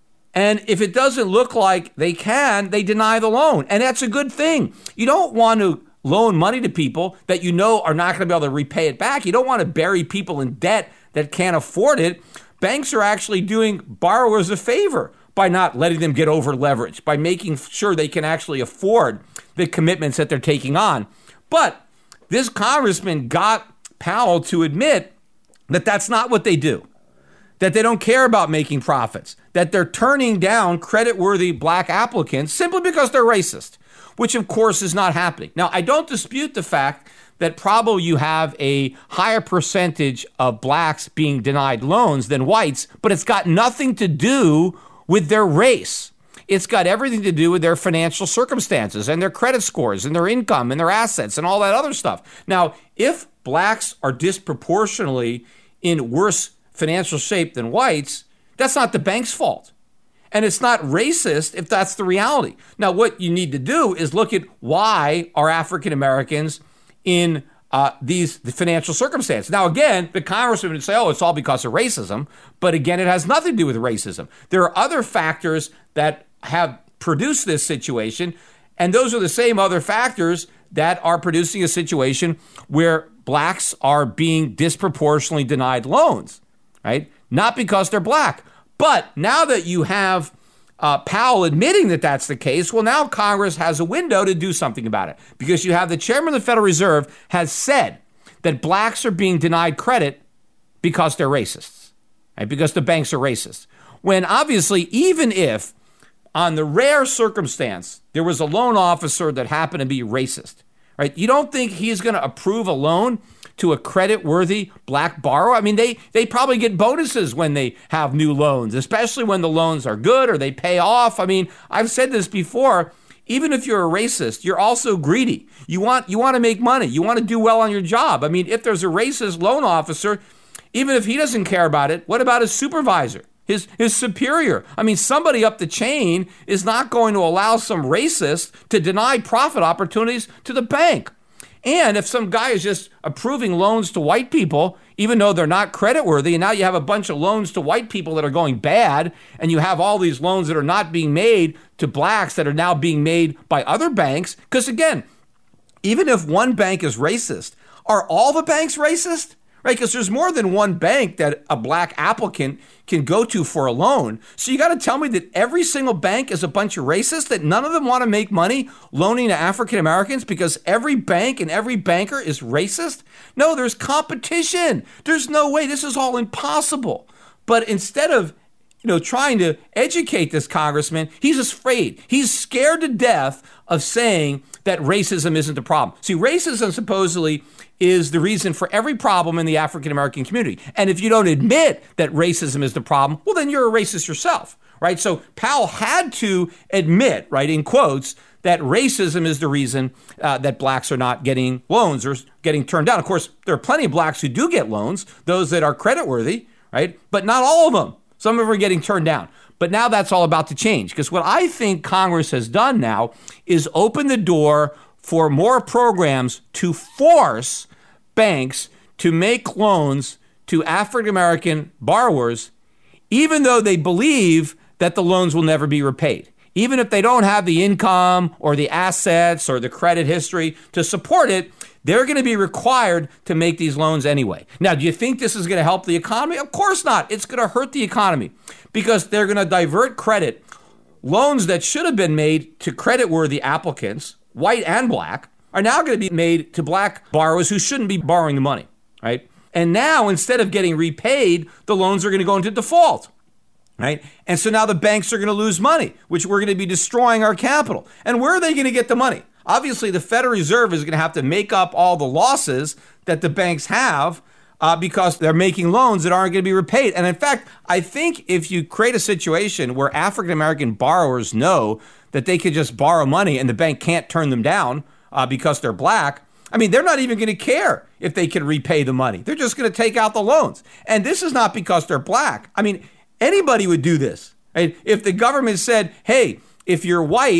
And if it doesn't look like they can, they deny the loan. And that's a good thing. You don't want to loan money to people that you know are not going to be able to repay it back. You don't want to bury people in debt that can't afford it. Banks are actually doing borrowers a favor by not letting them get over leveraged, by making sure they can actually afford the commitments that they're taking on. But this congressman got Powell to admit that that's not what they do, that they don't care about making profits, that they're turning down credit-worthy black applicants simply because they're racist, which of course is not happening. Now, I don't dispute the fact that probably you have a higher percentage of blacks being denied loans than whites, but it's got nothing to do with their race. It's got everything to do with their financial circumstances and their credit scores and their income and their assets and all that other stuff. Now, if blacks are disproportionately in worse financial shape than whites, that's not the bank's fault. And it's not racist if that's the reality. Now, what you need to do is look at why are African Americans in uh, these the financial circumstances. Now, again, the congressman would say, oh, it's all because of racism. But again, it has nothing to do with racism. There are other factors that have produced this situation. And those are the same other factors that are producing a situation where blacks are being disproportionately denied loans, right? Not because they're black. But now that you have uh, Powell admitting that that's the case, well, now Congress has a window to do something about it, because you have the chairman of the Federal Reserve has said that blacks are being denied credit because they're racists, right? Because the banks are racist. When obviously, even if on the rare circumstance there was a loan officer that happened to be racist, right? You don't think he's going to approve a loan to a credit-worthy black borrower? I mean, they, they probably get bonuses when they have new loans, especially when the loans are good or they pay off. I mean, I've said this before, even if you're a racist, you're also greedy. You want, you want to make money. You want to do well on your job. I mean, if there's a racist loan officer, even if he doesn't care about it, what about his supervisor? His, his superior? I mean, somebody up the chain is not going to allow some racist to deny profit opportunities to the bank. And if some guy is just approving loans to white people, even though they're not creditworthy, and now you have a bunch of loans to white people that are going bad, and you have all these loans that are not being made to blacks that are now being made by other banks. Because again, even if one bank is racist, are all the banks racist? Right? Because there's more than one bank that a black applicant can go to for a loan. So you got to tell me that every single bank is a bunch of racists, that none of them want to make money loaning to African Americans because every bank and every banker is racist? No, there's competition. There's no way. This is all impossible. But instead of, you know, trying to educate this congressman, he's afraid. He's scared to death of saying that racism isn't the problem. See, racism supposedly is the reason for every problem in the African American community. And if you don't admit that racism is the problem, well, then you're a racist yourself, right? So Powell had to admit, right, in quotes, that racism is the reason uh, that blacks are not getting loans or getting turned down. Of course, there are plenty of blacks who do get loans, those that are creditworthy, right? But not all of them. Some of them are getting turned down. But now that's all about to change, because what I think Congress has done now is open the door for more programs to force banks to make loans to African American borrowers, even though they believe that the loans will never be repaid. Even if they don't have the income or the assets or the credit history to support it, they're going to be required to make these loans anyway. Now, do you think this is going to help the economy? Of course not. It's going to hurt the economy, because they're going to divert credit. Loans that should have been made to creditworthy applicants, white and black, are now going to be made to black borrowers who shouldn't be borrowing the money, right? And now, instead of getting repaid, the loans are going to go into default, right? And so now the banks are going to lose money, which we're going to be destroying our capital. And where are they going to get the money? Obviously, the Federal Reserve is going to have to make up all the losses that the banks have uh, because they're making loans that aren't going to be repaid. And in fact, I think if you create a situation where African American borrowers know that they could just borrow money and the bank can't turn them down uh, because they're black, I mean, they're not even going to care if they can repay the money. They're just going to take out the loans. And this is not because they're black. I mean, anybody would do this. Right? If the government said, hey, if you're white,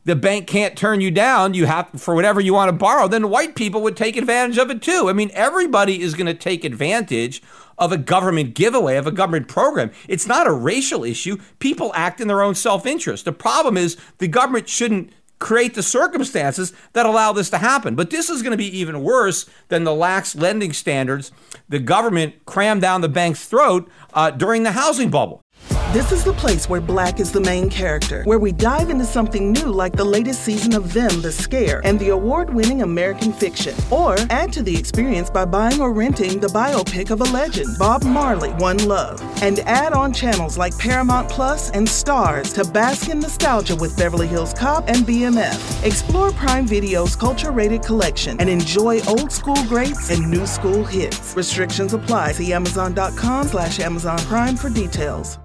the bank can't turn you down, you have for whatever you want to borrow, then white people would take advantage of it too. I mean, everybody is going to take advantage of a government giveaway, of a government program. It's not a racial issue. People act in their own self-interest. The problem is the government shouldn't create the circumstances that allow this to happen. But this is going to be even worse than the lax lending standards the government crammed down the bank's throat uh, during the housing bubble. This is the place where Black is the main character, where we dive into something new like the latest season of Them, The Scare, and the award-winning American Fiction. Or add to the experience by buying or renting the biopic of a legend, Bob Marley, One Love. And add on channels like Paramount Plus and Stars to bask in nostalgia with Beverly Hills Cop and B M F. Explore Prime Video's culture-rated collection and enjoy old school greats and new school hits. Restrictions apply. See Amazon.com slash Amazon Prime for details.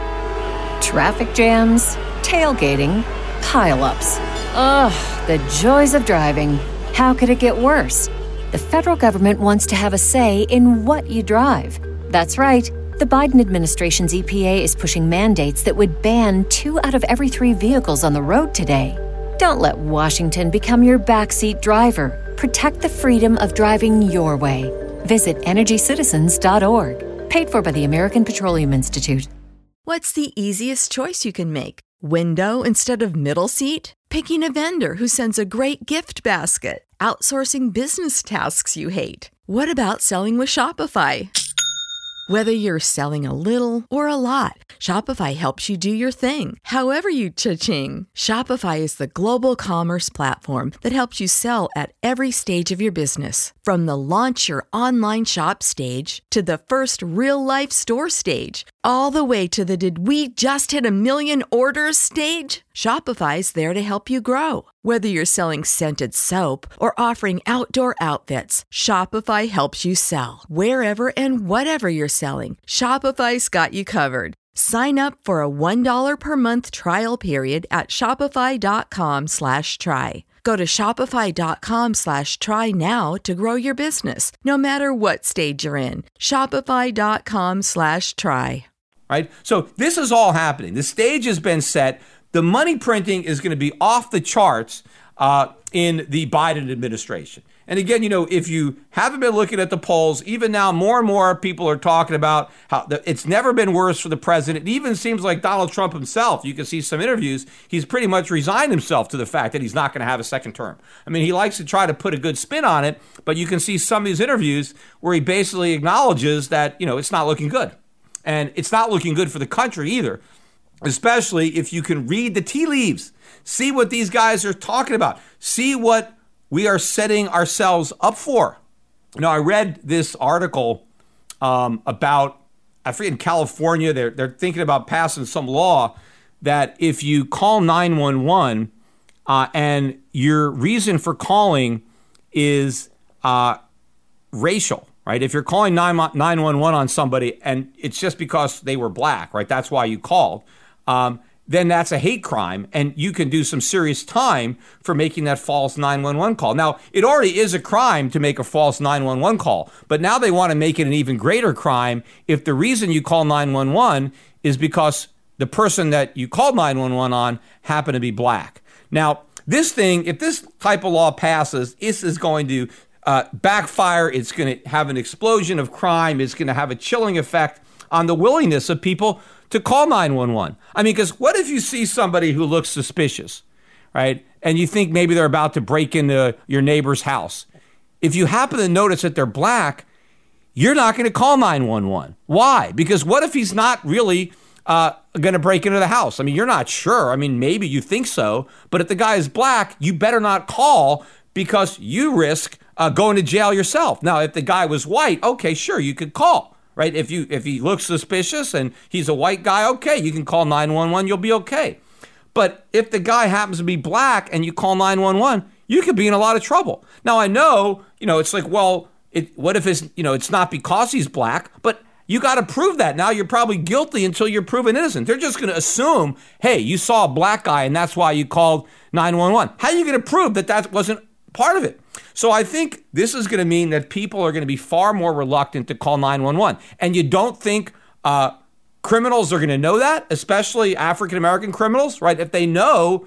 Traffic jams, tailgating, pile-ups. Ugh, the joys of driving. How could it get worse? The federal government wants to have a say in what you drive. That's right. The Biden administration's E P A is pushing mandates that would ban two out of every three vehicles on the road today. Don't let Washington become your backseat driver. Protect the freedom of driving your way. Visit energy citizens dot org. Paid for by the American Petroleum Institute. What's the easiest choice you can make? Window instead of middle seat? Picking a vendor who sends a great gift basket? Outsourcing business tasks you hate? What about selling with Shopify? Whether you're selling a little or a lot, Shopify helps you do your thing, however you cha-ching. Shopify is the global commerce platform that helps you sell at every stage of your business. From the launch your online shop stage to the first real-life store stage, all the way to the did we just hit a million orders stage. Shopify's there to help you grow. Whether you're selling scented soap or offering outdoor outfits, Shopify helps you sell. Wherever and whatever you're selling, Shopify's got you covered. Sign up for a one dollar per month trial period at shopify.com slash try. Go to shopify.com slash try now to grow your business, no matter what stage you're in. Shopify.com slash try. Right? So this is all happening. The stage has been set. The money printing is going to be off the charts uh, in the Biden administration. And again, you know, if you haven't been looking at the polls, even now more and more people are talking about how the, it's never been worse for the president. It even seems like Donald Trump himself, you can see some interviews, he's pretty much resigned himself to the fact that he's not going to have a second term. I mean, he likes to try to put a good spin on it, but you can see some of these interviews where he basically acknowledges that, you know, it's not looking good. And it's not looking good for the country either, especially if you can read the tea leaves, see what these guys are talking about, see what we are setting ourselves up for. You know, I read this article um, about, I forget, in California, they're, they're thinking about passing some law that if you call nine one one uh, and your reason for calling is uh, racial, right? If you're calling nine one one on somebody and it's just because they were black, right? That's why you called. Um, then that's a hate crime, and you can do some serious time for making that false nine one one call. Now, it already is a crime to make a false nine one one call, but now they want to make it an even greater crime if the reason you call nine one one is because the person that you called nine one one on happened to be black. Now, this thing, if this type of law passes, this is going to uh, backfire. It's going to have an explosion of crime. It's going to have a chilling effect on the willingness of people to call nine one one. I mean, because what if you see somebody who looks suspicious, right? And you think maybe they're about to break into your neighbor's house. If you happen to notice that they're black, you're not going to call nine one one. Why? Because what if he's not really uh, going to break into the house? I mean, you're not sure. I mean, maybe you think so. But if the guy is black, you better not call because you risk uh, going to jail yourself. Now, if the guy was white, okay, sure, you could call. Right? If you if he looks suspicious and he's a white guy, okay, you can call nine one one, you'll be okay. But if the guy happens to be black and you call nine one one, you could be in a lot of trouble. Now, I know, you know, it's like, well, it, what if it's, you know, it's not because he's black, but you got to prove that. Now you're probably guilty until you're proven innocent. They're just going to assume, hey, you saw a black guy and that's why you called nine one one. How are you going to prove that that wasn't part of it? So I think this is going to mean that people are going to be far more reluctant to call nine one one. And you don't think uh, criminals are going to know that, especially African-American criminals, right? If they know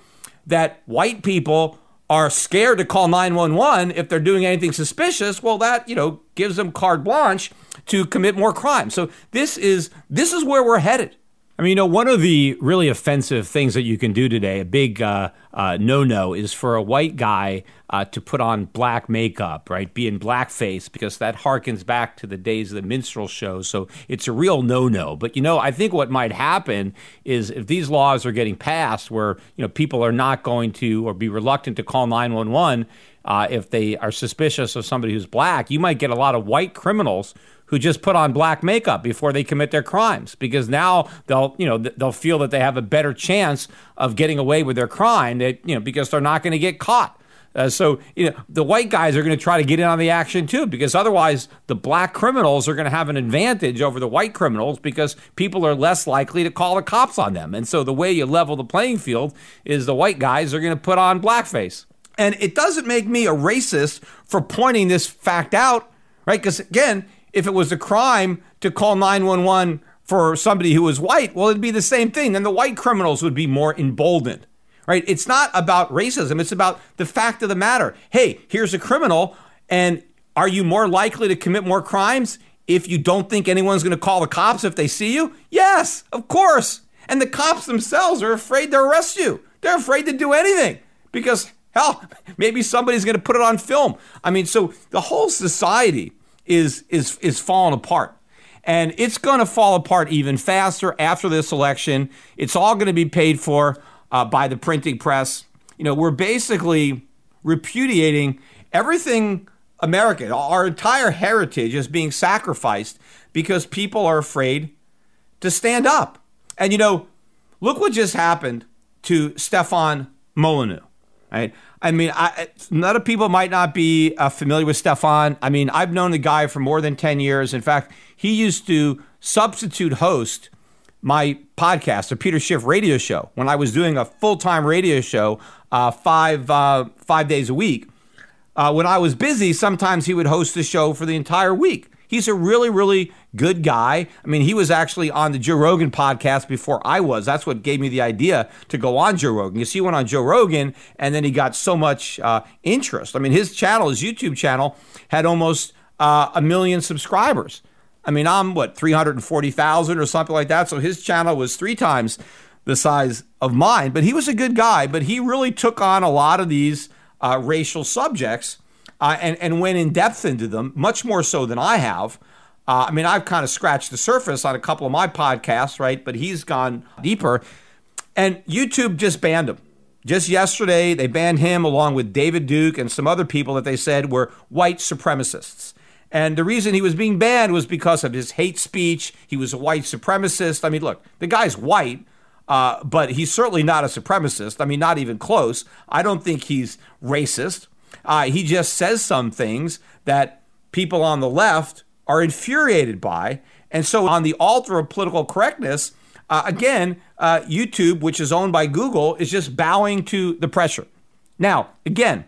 that white people are scared to call nine one one if they're doing anything suspicious, well, that, you know, gives them carte blanche to commit more crime. So this is this is where we're headed. I mean, you know, one of the really offensive things that you can do today, a big uh, uh, no-no, is for a white guy uh, to put on black makeup, right? Be in blackface, because that harkens back to the days of the minstrel show. So it's a real no-no. But, you know, I think what might happen is if these laws are getting passed where, you know, people are not going to or be reluctant to call nine one one uh, if they are suspicious of somebody who's black, you might get a lot of white criminals who just put on black makeup before they commit their crimes, because now they'll, you know, they'll feel that they have a better chance of getting away with their crime, that, you know, because they're not going to get caught. Uh, so, you know, the white guys are going to try to get in on the action too, because otherwise the black criminals are going to have an advantage over the white criminals because people are less likely to call the cops on them. And so the way you level the playing field is the white guys are going to put on blackface. And it doesn't make me a racist for pointing this fact out, right? Because again, if it was a crime to call nine one one for somebody who was white, well, it'd be the same thing. Then the white criminals would be more emboldened, right? It's not about racism. It's about the fact of the matter. Hey, here's a criminal, and are you more likely to commit more crimes if you don't think anyone's going to call the cops if they see you? Yes, of course. And the cops themselves are afraid to arrest you. They're afraid to do anything because, hell, maybe somebody's going to put it on film. I mean, so the whole society is is is falling apart. And it's going to fall apart even faster after this election. It's all going to be paid for uh, by the printing press. You know, we're basically repudiating everything American. Our entire heritage is being sacrificed because people are afraid to stand up. And, you know, look what just happened to Stefan Molyneux, right? I mean, I, a lot of people might not be uh, familiar with Stefan. I mean, I've known the guy for more than ten years. In fact, he used to substitute host my podcast, the Peter Schiff radio show, when I was doing a full-time radio show uh, five uh, five days a week. Uh, when I was busy, sometimes he would host the show for the entire week. He's a really, really good guy. I mean, he was actually on the Joe Rogan podcast before I was. That's what gave me the idea to go on Joe Rogan. You see, he went on Joe Rogan, and then he got so much uh, interest. I mean, his channel, his YouTube channel, had almost uh, a million subscribers. I mean, I'm, what, three hundred forty thousand or something like that. So his channel was three times the size of mine. But he was a good guy. But he really took on a lot of these uh, racial subjects. Uh, and, and went in depth into them, much more so than I have. Uh, I mean, I've kind of scratched the surface on a couple of my podcasts, right? But he's gone deeper. And YouTube just banned him. Just yesterday, they banned him along with David Duke and some other people that they said were white supremacists. And the reason he was being banned was because of his hate speech. He was a white supremacist. I mean, look, the guy's white, uh, but he's certainly not a supremacist. I mean, not even close. I don't think he's racist. Uh, he just says some things that people on the left are infuriated by. And so on the altar of political correctness, uh, again, uh, YouTube, which is owned by Google, is just bowing to the pressure. Now, again,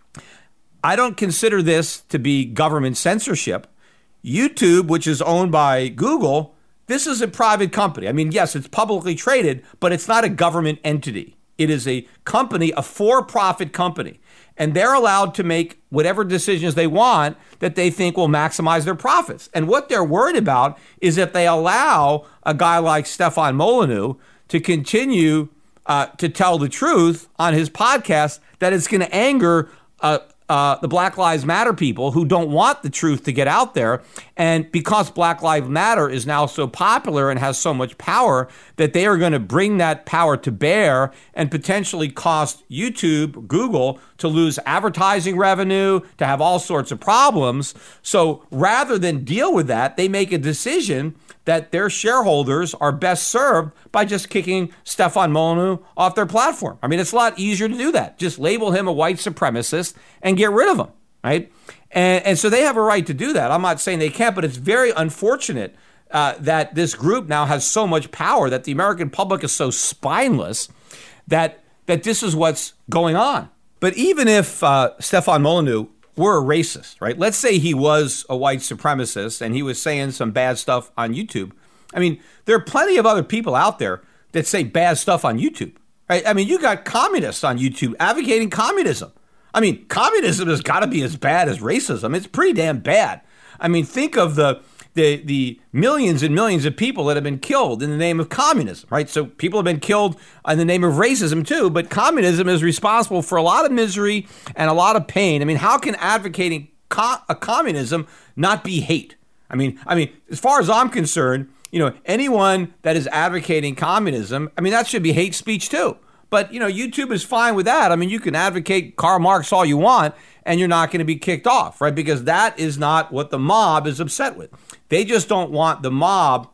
I don't consider this to be government censorship. YouTube, which is owned by Google, this is a private company. I mean, yes, it's publicly traded, but it's not a government entity. It is a company, a for-profit company. And they're allowed to make whatever decisions they want that they think will maximize their profits. And what they're worried about is if they allow a guy like Stefan Molyneux to continue uh, to tell the truth on his podcast, that it's going to anger uh, uh, the Black Lives Matter people who don't want the truth to get out there. And because Black Lives Matter is now so popular and has so much power, that they are going to bring that power to bear and potentially cost YouTube, Google, to lose advertising revenue, to have all sorts of problems. So rather than deal with that, they make a decision that their shareholders are best served by just kicking Stefan Molyneux off their platform. I mean, it's a lot easier to do that. Just label him a white supremacist and get rid of him, right? And, and so they have a right to do that. I'm not saying they can't, but it's very unfortunate uh, that this group now has so much power, that the American public is so spineless that that this is what's going on. But even if uh, Stefan Molyneux were a racist, right? Let's say he was a white supremacist and he was saying some bad stuff on YouTube. I mean, there are plenty of other people out there that say bad stuff on YouTube. right? I mean, you got communists on YouTube advocating communism. I mean, communism has got to be as bad as racism. It's pretty damn bad. I mean, think of the the the millions and millions of people that have been killed in the name of communism, right? So people have been killed in the name of racism too, but communism is responsible for a lot of misery and a lot of pain. I mean, how can advocating co- a communism not be hate? I mean, I mean, as far as I'm concerned, you know, anyone that is advocating communism, I mean, that should be hate speech too. But, you know, YouTube is fine with that. I mean, you can advocate Karl Marx all you want, and you're not going to be kicked off, right? Because that is not what the mob is upset with. They just don't want the mob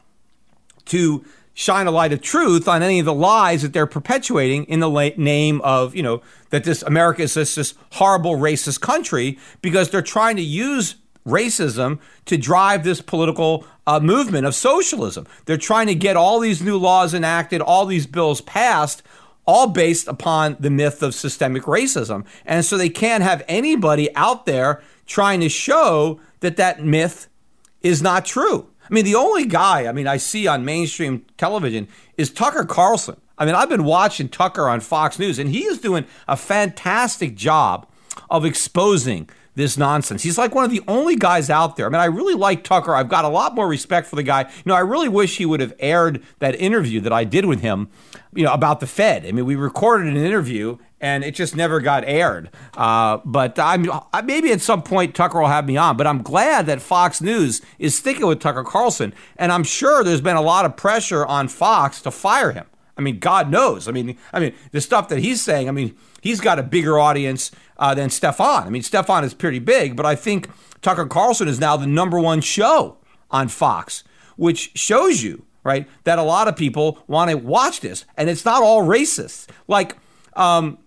to shine a light of truth on any of the lies that they're perpetuating in the la- name of, you know, that this America is this, this horrible racist country, because they're trying to use racism to drive this political uh, movement of socialism. They're trying to get all these new laws enacted, all these bills passed, all based upon the myth of systemic racism. And so they can't have anybody out there trying to show that that myth is not true. I mean, the only guy, I mean, I see on mainstream television is Tucker Carlson. I mean, I've been watching Tucker on Fox News, and he is doing a fantastic job of exposing this nonsense. He's like one of the only guys out there. I mean, I really like Tucker. I've got a lot more respect for the guy. You know, I really wish he would have aired that interview that I did with him, you know, about the Fed. I mean, we recorded an interview and it just never got aired. Uh, but I'm, maybe at some point Tucker will have me on. But I'm glad that Fox News is sticking with Tucker Carlson. And I'm sure there's been a lot of pressure on Fox to fire him. I mean, God knows. I mean, I mean, the stuff that he's saying, I mean, he's got a bigger audience uh, than Stefan. I mean, Stefan is pretty big, but I think Tucker Carlson is now the number one show on Fox, which shows you, right, that a lot of people want to watch this. And it's not all racist. Like, um,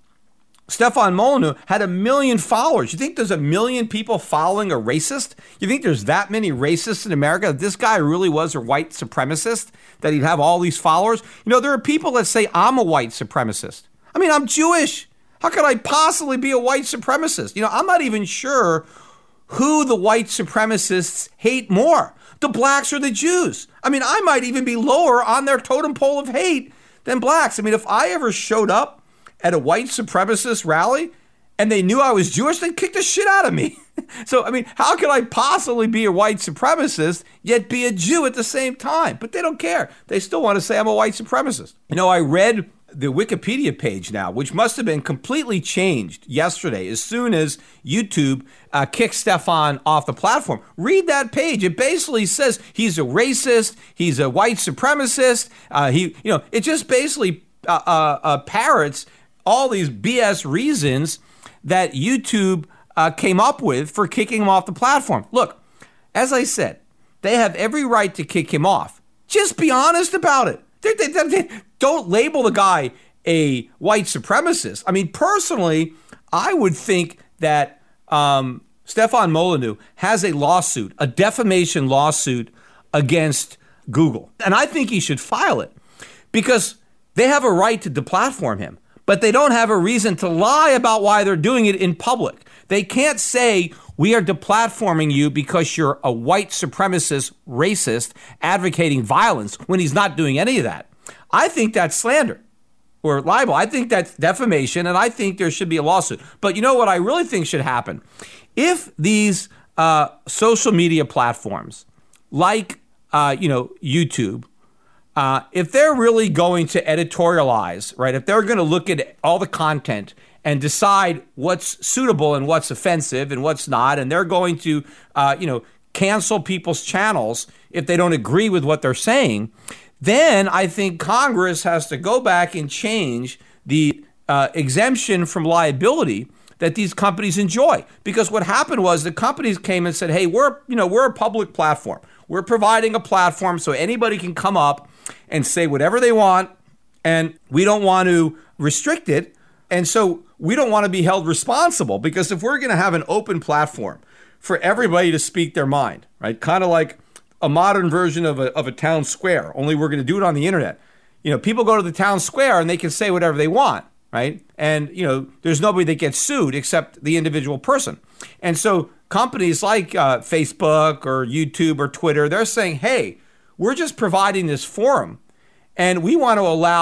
Stefan Molyneux had a million followers. You think there's a million people following a racist? You think there's that many racists in America that this guy really was a white supremacist, that he'd have all these followers? You know, there are people that say I'm a white supremacist. I mean, I'm Jewish. How could I possibly be a white supremacist? You know, I'm not even sure who the white supremacists hate more, the blacks or the Jews. I mean, I might even be lower on their totem pole of hate than blacks. I mean, if I ever showed up at a white supremacist rally and they knew I was Jewish, they'd kick the shit out of me. So, I mean, how could I possibly be a white supremacist yet be a Jew at the same time? But they don't care. They still want to say I'm a white supremacist. You know, I read the Wikipedia page now, which must have been completely changed yesterday as soon as YouTube uh, kicked Stefan off the platform. Read that page. It basically says he's a racist, he's a white supremacist. Uh, he, you know, it just basically uh, uh, uh, parrots all these B S reasons that YouTube uh, came up with for kicking him off the platform. Look, as I said, they have every right to kick him off. Just be honest about it. They, they, they, they, don't label the guy a white supremacist. I mean, personally, I would think that um, Stefan Molyneux has a lawsuit, a defamation lawsuit against Google. And I think he should file it because they have a right to deplatform him, but they don't have a reason to lie about why they're doing it in public. They can't say, we are deplatforming you because you're a white supremacist racist advocating violence, when he's not doing any of that. I think that's slander or libel. I think that's defamation, and I think there should be a lawsuit. But you know what I really think should happen? If these uh, social media platforms like, uh, you know, YouTube, uh, if they're really going to editorialize, right, if they're going to look at all the content and decide what's suitable and what's offensive and what's not, and they're going to, uh, you know, cancel people's channels if they don't agree with what they're saying, then I think Congress has to go back and change the uh, exemption from liability that these companies enjoy. Because what happened was the companies came and said, hey, we're, you know, we're a public platform. We're providing a platform so anybody can come up and say whatever they want, and we don't want to restrict it. And so we don't want to be held responsible, because if we're going to have an open platform for everybody to speak their mind, right, kind of like a modern version of a, of a town square, only we're going to do it on the internet. You know, people go to the town square and they can say whatever they want, right? And, you know, there's nobody that gets sued except the individual person. And so companies like uh, Facebook or YouTube or Twitter, they're saying, hey, we're just providing this forum, and we want to allow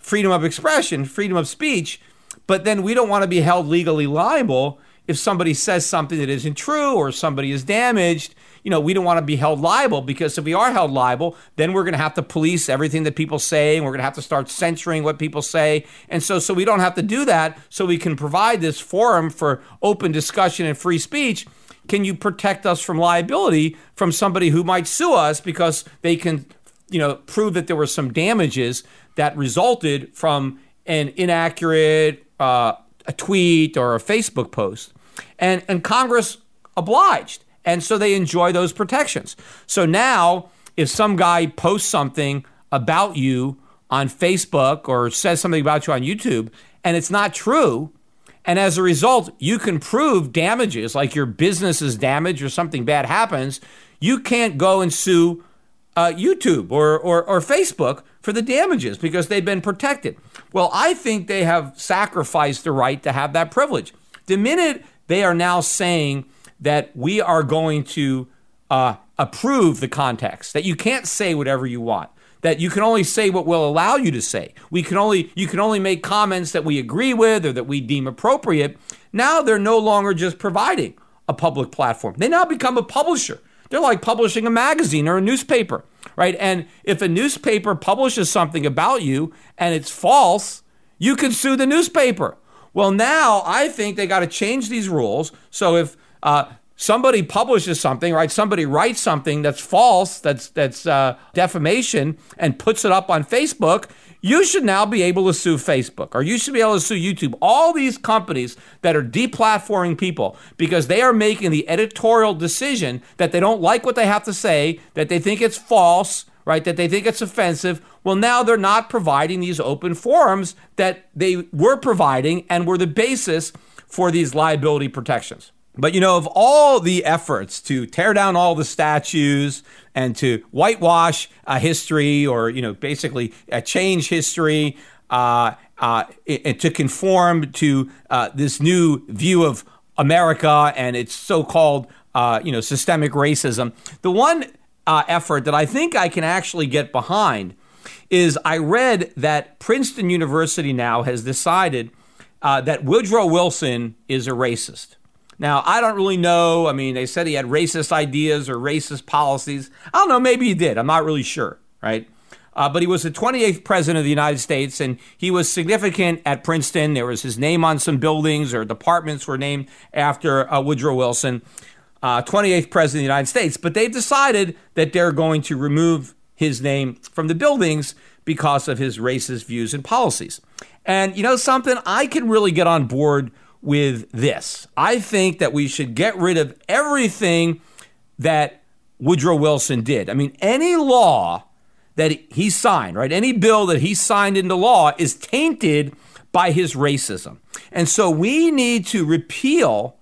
freedom of expression, freedom of speech, but then we don't want to be held legally liable if somebody says something that isn't true or somebody is damaged. You know, we don't want to be held liable, because if we are held liable, then we're going to have to police everything that people say, and we're going to have to start censoring what people say. And so, so we don't have to do that, so we can provide this forum for open discussion and free speech. Can you protect us from liability from somebody who might sue us because they can, you know, prove that there were some damages that resulted from an inaccurate uh, a tweet or a Facebook post? And, and Congress obliged. And so they enjoy those protections. So now if some guy posts something about you on Facebook or says something about you on YouTube and it's not true, and as a result, you can prove damages, like your business is damaged or something bad happens, you can't go and sue uh, YouTube or, or, or Facebook for the damages because they've been protected. Well, I think they have sacrificed the right to have that privilege. The minute they are now saying that we are going to uh, approve the context, that you can't say whatever you want, that you can only say what we'll allow you to say. We can only you can only make comments that we agree with or that we deem appropriate. Now they're no longer just providing a public platform. They now become a publisher. They're like publishing a magazine or a newspaper, right? And if a newspaper publishes something about you and it's false, you can sue the newspaper. Well, now I think they got to change these rules. So if uh, somebody publishes something, right? Somebody writes something that's false, that's that's uh, defamation, and puts it up on Facebook, you should now be able to sue Facebook, or you should be able to sue YouTube. All these companies that are deplatforming people because they are making the editorial decision that they don't like what they have to say, that they think it's false, right? That they think it's offensive. Well, now they're not providing these open forums that they were providing and were the basis for these liability protections. But, you know, of all the efforts to tear down all the statues and to whitewash uh, history, or, you know, basically uh, change history uh, uh, and to conform to uh, this new view of America and its so-called, uh, you know, systemic racism, the one uh, effort that I think I can actually get behind is I read that Princeton University now has decided uh, that Woodrow Wilson is a racist. Now, I don't really know. I mean, they said he had racist ideas or racist policies. I don't know. Maybe he did. I'm not really sure, right? Uh, but he was the twenty-eighth president of the United States, and he was significant at Princeton. There was his name on some buildings, or departments were named after uh, Woodrow Wilson, uh, twenty-eighth president of the United States. But they've decided that they're going to remove his name from the buildings because of his racist views and policies. And you know something? I can really get on board with this. I think that we should get rid of everything that Woodrow Wilson did. I mean, any law that he signed, right? Any bill that he signed into law is tainted by his racism. And so we need to repeal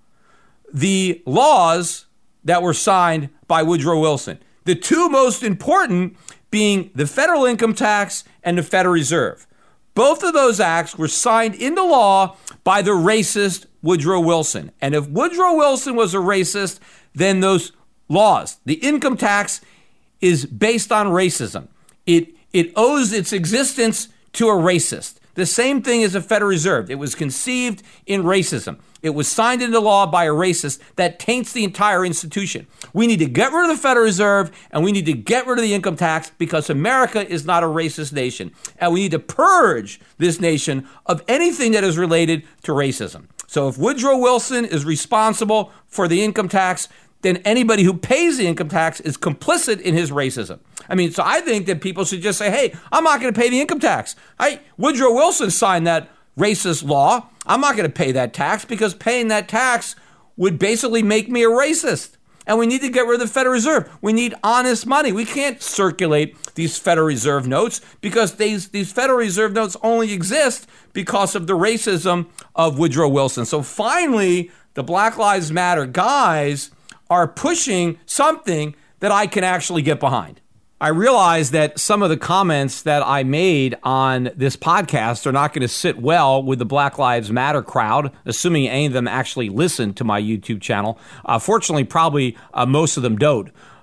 the laws that were signed by Woodrow Wilson. The two most important being the federal income tax and the Federal Reserve. Both of those acts were signed into law by the racist Woodrow Wilson. And if Woodrow Wilson was a racist, then those laws, the income tax, is based on racism. It it owes its existence to a racist. The same thing as the Federal Reserve. It was conceived in racism. It was signed into law by a racist that taints the entire institution. We need to get rid of the Federal Reserve, and we need to get rid of the income tax, because America is not a racist nation. And we need to purge this nation of anything that is related to racism. So if Woodrow Wilson is responsible for the income tax, then anybody who pays the income tax is complicit in his racism. I mean, so I think that people should just say, hey, I'm not going to pay the income tax. I, Woodrow Wilson signed that racist law. I'm not going to pay that tax, because paying that tax would basically make me a racist. And we need to get rid of the Federal Reserve. We need honest money. We can't circulate these Federal Reserve notes, because these, these Federal Reserve notes only exist because of the racism of Woodrow Wilson. So finally, the Black Lives Matter guys are pushing something that I can actually get behind. I realize that some of the comments that I made on this podcast are not going to sit well with the Black Lives Matter crowd, assuming any of them actually listen to my YouTube channel. Uh, fortunately, probably uh, most of them don't.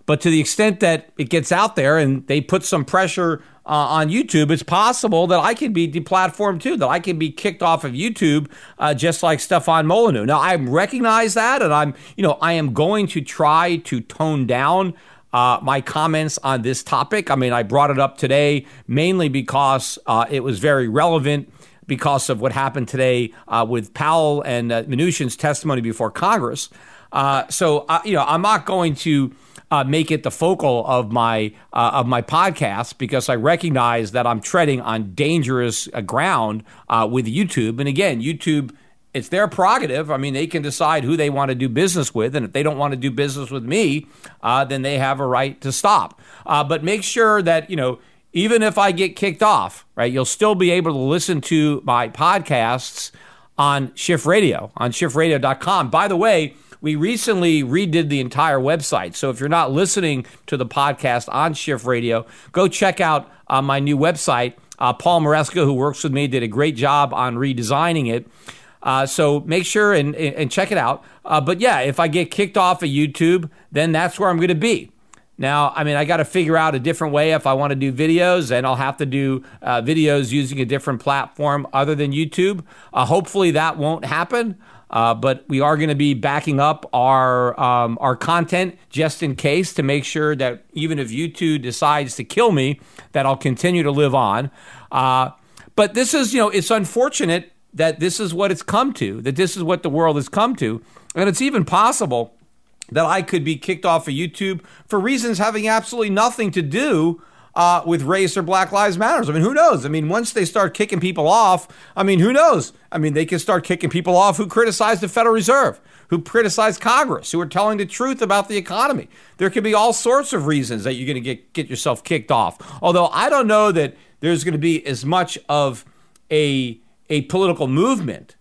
But to the extent that it gets out there and they put some pressure uh, on YouTube, it's possible that I can be deplatformed too, that I can be kicked off of YouTube uh, just like Stefan Molyneux. Now, I recognize that, and I'm, you know, I am going to try to tone down uh, my comments on this topic. I mean, I brought it up today mainly because uh, it was very relevant because of what happened today uh, with Powell and uh, Mnuchin's testimony before Congress. Uh, so, uh, you know, I'm not going to Uh, make it the focal of my uh, of my podcast because I recognize that I'm treading on dangerous uh, ground uh, with YouTube. And again, YouTube, it's their prerogative. I mean, they can decide who they want to do business with, and if they don't want to do business with me, uh, then they have a right to stop. Uh, but make sure that, you know, even if I get kicked off, right, you'll still be able to listen to my podcasts on Shift Radio, on shift radio dot com. By the way, we recently redid the entire website. So if you're not listening to the podcast on Shift Radio, go check out uh, my new website. Uh, Paul Maresca, who works with me, did a great job on redesigning it. Uh, so make sure and, and check it out. Uh, but yeah, if I get kicked off of YouTube, then that's where I'm going to be. Now, I mean, I got to figure out a different way if I want to do videos, and I'll have to do uh, videos using a different platform other than YouTube. Uh, hopefully that won't happen. Uh, but we are going to be backing up our um, our content just in case to make sure that even if YouTube decides to kill me, that I'll continue to live on. Uh, but this is, you know, it's unfortunate that this is what it's come to, that this is what the world has come to. And it's even possible that I could be kicked off of YouTube for reasons having absolutely nothing to do Uh, with race or Black Lives Matter. I mean, who knows? I mean, once they start kicking people off, I mean, who knows? I mean, they can start kicking people off who criticize the Federal Reserve, who criticize Congress, who are telling the truth about the economy. There could be all sorts of reasons that you're going to get, get yourself kicked off. Although I don't know that there's going to be as much of a, a political movement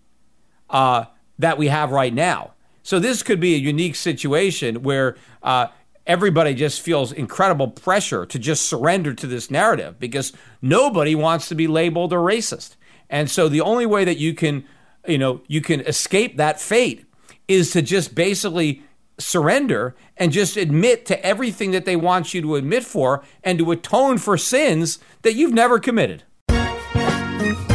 uh, that we have right now. So this could be a unique situation where uh, everybody just feels incredible pressure to just surrender to this narrative because nobody wants to be labeled a racist. And so the only way that you can, you know, you can escape that fate is to just basically surrender and just admit to everything that they want you to admit for and to atone for sins that you've never committed.